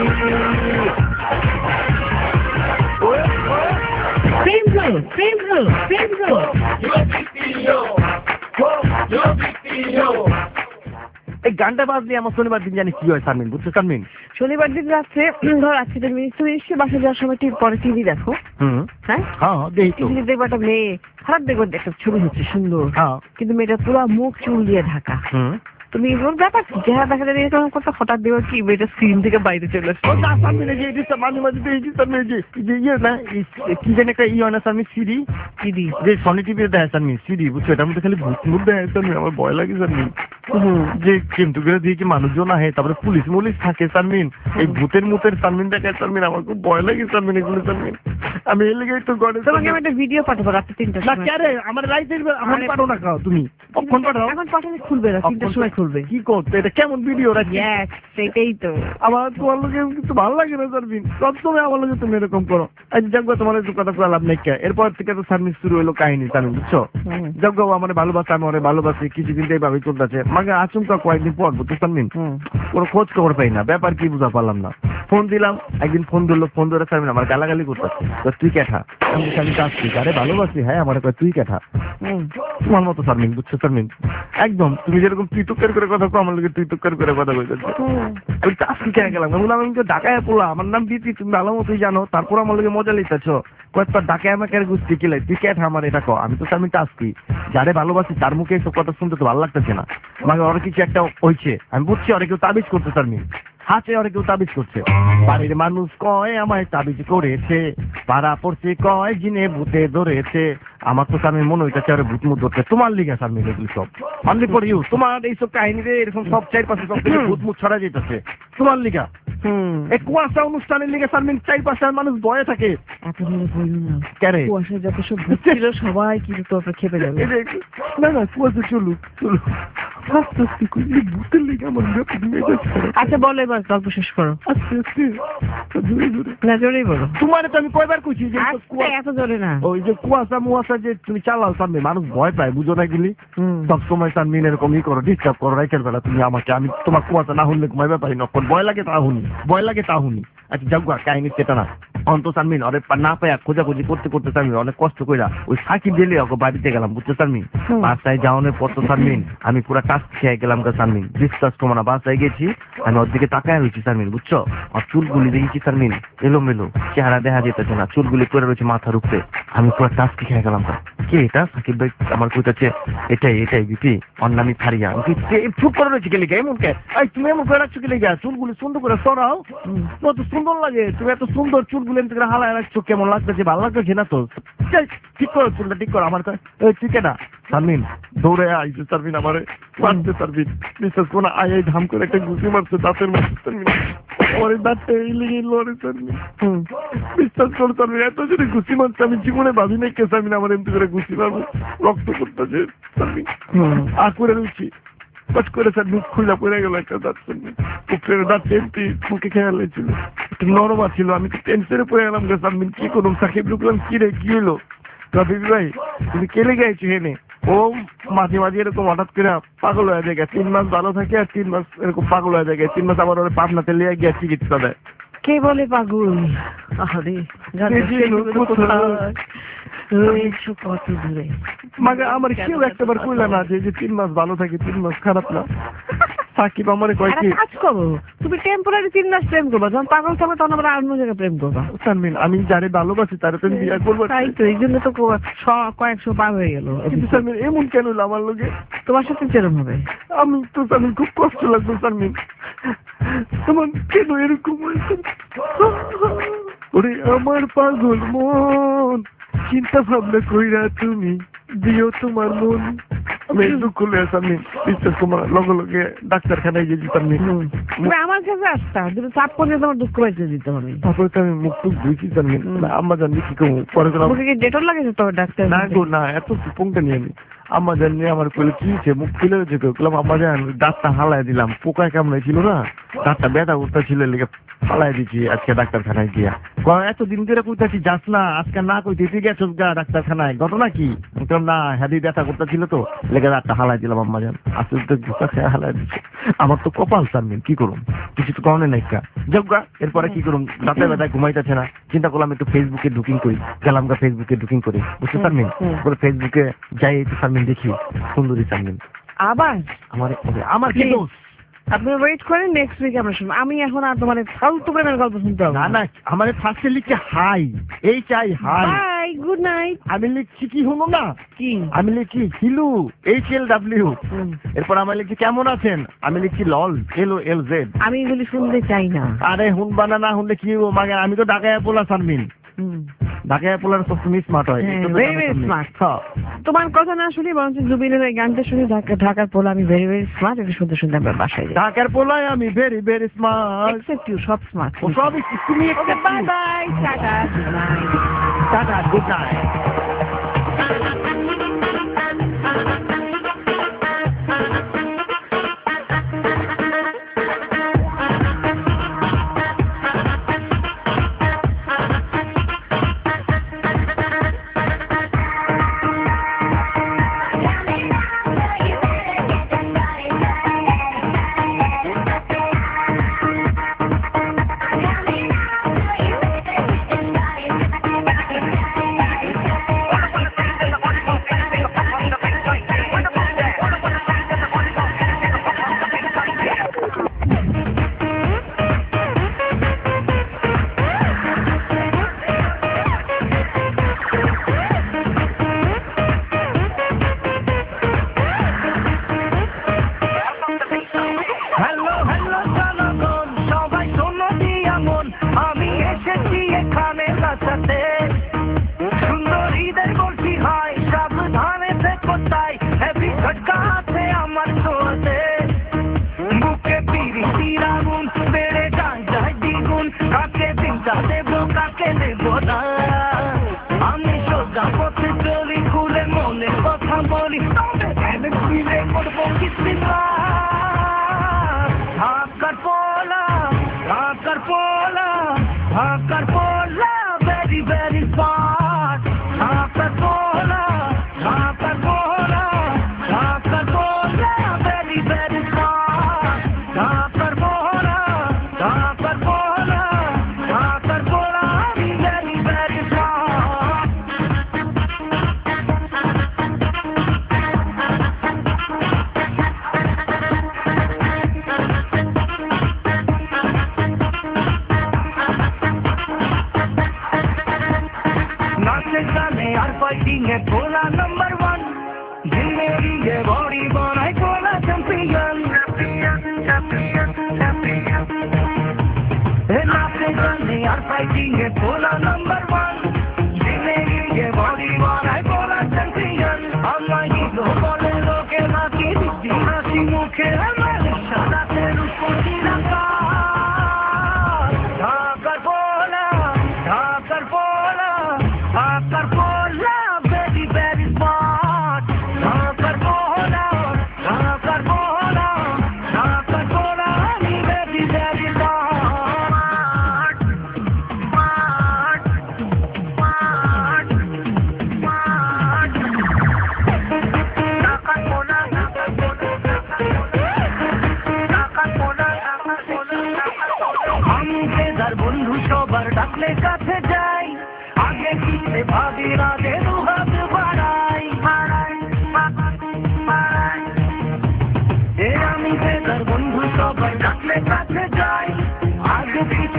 এই গানটা বাজলে আমার শনিবার দিন জানি কি হয় শারমিন, বুঝছো শারমিন? শনিবার দিন রাত্রে ধর আজকে তুমি নিশ্চয়ই বাসা যাওয়ার সময় ঠিক পরে টিভি দেখো। হ্যাঁ দেখি তো। টিভি দেখবো একটা মেয়ে, খারাপ দেখবো একটা ছবি হচ্ছে সুন্দর, কিন্তু মেয়েটা পুরো মুখ চুল দিয়ে ঢাকা। তুমি ওর ব্যাপার কি চেহারা দেখা যায় এরকম করতে হঠাৎ দেখো কি মেয়েটা স্ক্রিন থেকে বাইরে চলে আসছে। মাঝে মাঝে দেখি শারমিন যে ইয়ে না কি জানি একটা ইয়ে না শারমিন সিডি যে সনি টিভিতে দেয় শারমিন সিডি, বুঝছো? এটার মধ্যে খালি ভূত মুখ দেয় শারমিন, আমার ভয় লাগে শারমিন। যে কিন্তু করে দিয়ে কি মানুষজন আহে, তারপরে পুলিশ মুলিশ থাকে শারমিন, এই ভূতের মুতের শারমিন দেখায় শারমিন, আমার খুব ভয় লাগে শারমিন এগুলো শারমিন। আমি এর লেগে একটু গড়ে তোমাকে আমি একটা ভিডিও পাঠাবো রাত্রে 3টার সময়। না কে আমার রাইতে আমার পাঠাও না খাও তুমি কখন পাঠাও? এখন পাঠালে খুলবে না, 3টার সময় খুলবে। কি করতে এটা কেমন ভিডিও রাখি? সেটাই তো আমার তোমার লোকে কিন্তু ভালো লাগে না শারমিন, সবসময় আমার লোকে তুমি এরকম করো। আজ যাকবা তোমার একটু কথা করা লাভ নেই, এরপর থেকে তো শারমিন শুরু হলো কাহিনী শারমিন, বুঝছো? যাকবা আমার ভালোবাসা, আমি ওরে ভালোবাসি, কিছুদিন এইভাবে চলতেছে, মাকে আচমকা কয়েকদিন পর, বুঝছো শারমিন? কোনো খোঁজ খবর পাই না, ব্যাপার কি বুঝা পারলাম না। ফোন দিলাম, একদিন ফোন ধরলো, ফোন ধরে শারমিন আমার গালাগালি করতেছে, তুই কেঠা? আমি কাজছি, আরে ভালোবাসি, হ্যাঁ আমার তুই কেঠা? তোমার মতো শারমিন, বুঝছো শারমিন? একদম তুমি যেরকম তুই টুকার করে কথা কো, আমার লোকে তুই টুকার করে কথা কইতেছে। আমি টাস্কি খেয়ে গেলাম, বললাম আমি তো ঢাকায় পড়লাম, আমার নাম বিপি, তুমি ভালো মতোই জানো, তারপর আমার লোকে মজা লিতেছো, কয়েকবার ঢাকায় আমাকে গুষ্টি কিলাই, তুই কেঠা আমার এটা কো? আমি তো শারমিন টাস্কি, যারে ভালোবাসি তার মুখে এসব কথা শুনতে তো ভালো লাগতেছে না। আমাকে ওরা কিছু একটা হয়েছে, আমি বুঝছি ওরা কেউ তাবিজ করতে শারমিন, হাতে ওরা কেউ তাবিজ করছে। বাড়ির মানুষ কয় আমায় তাবিজ করেছে, পাড়া পড়ছে কয় জিনে ভূতে ধরেছে, আমার তো শারমিন মনে হইতেছে আরে ভূত মুত ধরছে। তোমার লিগা শারমিন এগুলো সব অনলি ফর ইউ, তোমার এইসব কাহিনীতে এরকম সব চারপাশে সব থেকে ভূত মুত ছড়া যেতেছে তোমার লিগা। এই কুয়াশা অনুষ্ঠানের লিগে শারমিন চারপাশের মানুষ ভয়ে থাকে। এত ধরে বললো না কেরে কুয়াশা যত সব ভূত ছিল সবাই কিন্তু তোর খেপে যাবে। না না কুয়াশা চলুক চলুক, আস্তে আস্তে করলে ভূতের লিগে আমার আচ্ছা বলো এবার গল্প শেষ করো। আস্তে আস্তে জোরে জোরে না জোরেই বলো। তোমার তো আমি কয়বার কইছি যে এত জোরে না, ওই যে কুয়াশা মুয়াশা যে তুমি চালাও শারমিন, মানুষ ভয় পায়, বুঝো না গেলি সব সময় শারমিন এরকম ই করো, ডিস্টার্ব করো রাইতের বেলা তুমি আমাকে, আমি তোমার কুয়াশা না হলে ঘুমাইবে পারি না, ভয় লাগে তা হুনি, ভয় লাগে তা হুনি। আচ্ছা যাক কাহিনী সেটা না, অন্ত শারমিন অনেক না পায়া খোঁজাখুঁজি করতে করতে শারমিন অনেক কষ্ট কইরা ওই সাকিব দিলে ওকে বাড়িতে গেলাম, বুঝছো শারমিন? বাসায় যাওয়ানোর পর তো শারমিন আমি পুরা টাচ খেয়ে গেলাম শারমিন, বিশ্বাস করো না, বাসায় গেছি আমি ওর দিকে তাকায় রয়েছি শারমিন, বুঝছো? আর চুলগুলি দেখেছি শারমিন এলোমেলো, চেহারা দেখা যেতেছে না, চুলগুলি করে রয়েছে মাথার উপরে, আমি পুরো টাচ খেয়ে গেলাম। কে এটা? সাকিব ভাই আমার কইতাছে এটাই এটাই বিপি, ওর নামই ফারিয়া। চুপ করে রয়েছে গেলে এমন কে? তুমি এমন করে রাখছো গেলে গা, চুলগুলি সুন্দর করে সরাও, কত সুন্দর লাগে, তুমি এত সুন্দর চুলগুলি এমনি করে হালায় রাখছো, কেমন লাগতেছে? ভালো লাগতেছে না তো? ঠিক করো চুলটা ঠিক করো। আমার ঠিক না শারমিন দৌড়ে আইছে শারমিন, আমার মারছে শারমিন, বিশ্বাস করো না, আই ধাম করে একটা ঘুষি মারছে দাঁতের মধ্যে শারমিন, আমার দাঁতটা এই লেগে লড়ে শারমিন, বিশ্বাস করো শারমিন, এত যদি ঘুষি মারছে আমি জীবনে ভাবি নাই কে শারমিন আমার এমনি করে ঘুষি মারবো, রক্ত করতেছে শারমিন, আর করে রয়েছি কট করে স্যার মুখ খুলে পড়ে গেল একটা দাঁত শারমিন, উপরের দাঁত টেনটি মুখে খেয়াল হয়েছিল, একটু নরমা ছিল, আমি তো টেনশনে পড়ে গেলাম শারমিন, কি করুন? সাকিব ঢুকলাম, কি রে কি হলো? বিপি ভাই তুমি কেলে গেছো হেনে? ও মাঝে মাঝে এরকম হঠাৎ করে পাগল হয়ে যায়, 3 মাস ভালো থাকে আর 3 মাস এরকম পাগল হয়ে যায়, 3 মাস আবার ওরা পাবনাতে লিয়ে গিয়ে চিকিৎসা দেয়। কে বলে পাগল? আরে কত দূরে মানে আমার কেউ একটাবার কইলা না যে 3 মাস ভালো থাকে 3 মাস খারাপ না। সাকিব আমারে কয় কি কাজ করো, তুমি টেম্পোরারি 3 মাস প্রেম করবা, যখন পাগল হবে তখন আবার অন্য জায়গায় প্রেম করবা। সানমিন আমি যারে ভালোবাসি তারে তো বিয়ে করবো। তাই তো, এই জন্য তো কয়েকশো পার হয়ে গেল। কিন্তু সানমিন এমন কেন হলো আমার লগে? তোমার সাথে যেরকম হবে। আমি তো সানমিন খুব কষ্ট লাগবে সানমিন, তোমার কেন এরকম হয়েছে? ওরে আমার পাগল মন, চিন্তা ভাবনা কইরা তুমি দিও তোমার মন। আমি দুঃখ লয়ে সানমিন, বিশ্বাস তোমার লগে লগে ডাক্তারখানায় গিয়ে দিতাম। তুমি আমার কাছে আসতা, তুমি চাপ করলে তোমার দুঃখ পাইতে দিতে হবে। তারপরে তো আমি মুখ টুক ধুইছি সানমিন, আম্মা জানবি কি কমু পরে গেলাম। মুখে কি ডেটল লাগেছে তোমার ডাক্তার? না গো না, এত পোংটা নিয়ে আমি আম্মা জানি আমার কইলে কি হয়েছে, মুখ খুলে হয়েছে কইলাম আম্মা জান দাঁতটা হালাই দিলাম, পোকায় কামড়াইছিল না, দাঁতটা ব্যথা উঠতে ছিল লেগে ফালাই দিচ্ছি আজকে ডাক্তারখানায় গিয়া। এতদিন ধরে কইতাছি যাস না, আজকে না কইতে তুই গেছস গা ডাক্তারখানায়, ঘটনা কি? বললাম না হ্যাদি ব্যথা করতেছিল তো লেগে দাঁতটা হালাই দিলাম আম্মা জান। আসলে তো হালাই দিচ্ছে, আমার তো কপাল সানমিন, কি করুম কিছু তো কমনে নাই কা যাও গা। এরপরে কি করুম, দাঁতে ব্যথায় ঘুমাইতেছে না, চিন্তা করলাম একটু ফেসবুকে ঢুকিং করি, গেলাম গা ফেসবুকে ঢুকিং করি, বুঝতে সানমিন? ফেসবুকে যাই একটু সানমিন দেখি সুন্দরী সানমিন। আবার আমার কি দোষ? আপনি ওয়েট করেন, নেক্সট উইক আমরা শুনবো। আমি এখন আর তোমার ফালতু প্রেমের গল্প শুনতে হবে না না, আমার ফার্স্টে লিখছে হাই, এই চাই হাই। By, good night. আমি লিখছি কি হলো না, কি আমি লিখছি হিলু HLW, এরপর আমি লিখছি কেমন আছেন, আমি লিখছি লল LOLZ। আমি এগুলি শুনতে চাই না। আরে হুনবানা না শুনলে কি মানে, আমি তো ঢাকায় পোলা সানমিন, ঢাকায় পোলার সব তুমি স্মার্ট হয়। Very very smart. তোমার কথা না শুনি বরঞ্চ জুবিনের এই গানটা শুনি, ঢাকার পোলা আমি ভেরি ভেরি স্মার্ট, এটা শুনতে শুনতে আমরা বাসায় যাই। ঢাকার পোলায় আমি very very smart. Except you, সব স্মার্ট। সব তুমি বাই বাই, টাটা, গুড নাইট। টাটা, গুড নাইট।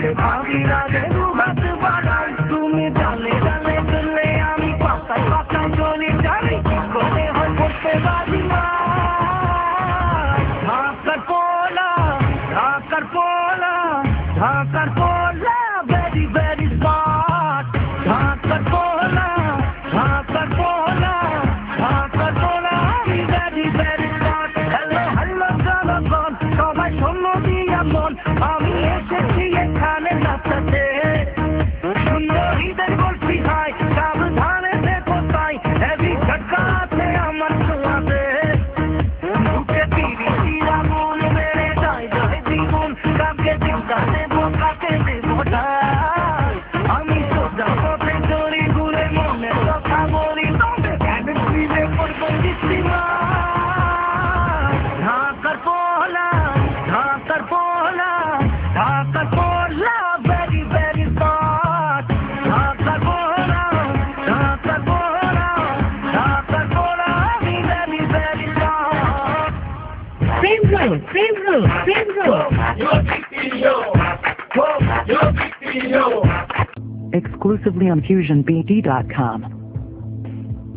ভাবি রাগে দুহাত বাড়াই তুমি জালে জালে চলে আমি পাতায় পাতায় চলে যাই করে হয় করতে পারি না ঢাকার পোলা ঢাকার পোলা ঢাকার পোলা ভেরি ভেরি স্মার্ট ঢাকার পোলা ঢাকার পোলা ঢাকার পোলা আমি very very smart hello hello জনগণ সবাই শোনো দিয়া মন আমি এসেছি এখানে নাচতে সুন্দরীদের গল্পি ভাই সাবধানে দেখো তাই হেভি ঝটকা আছে আমার ছোঁয়াতে বুকে পিরিতিরা মন বেড়ে যায় যায় দ্বিগুণ কাকে চিন্তা দেবো কাকে দেবো ঢাল আমি সোজা পথে চলি ঘুরে মনে কথা বলি তবে ক্যাডেন্সিতে পড়বো দিচ্ছিমা ঢাকার পোলা ঢাকার পোলা ঢাকার পোলা ভেরি ভেরি স্মার্ট ঢাকার পোলা ঢাকার পোলা ঢাকার পোলা আমি very very smart Frame roll. Exclusively on FusionBD.com.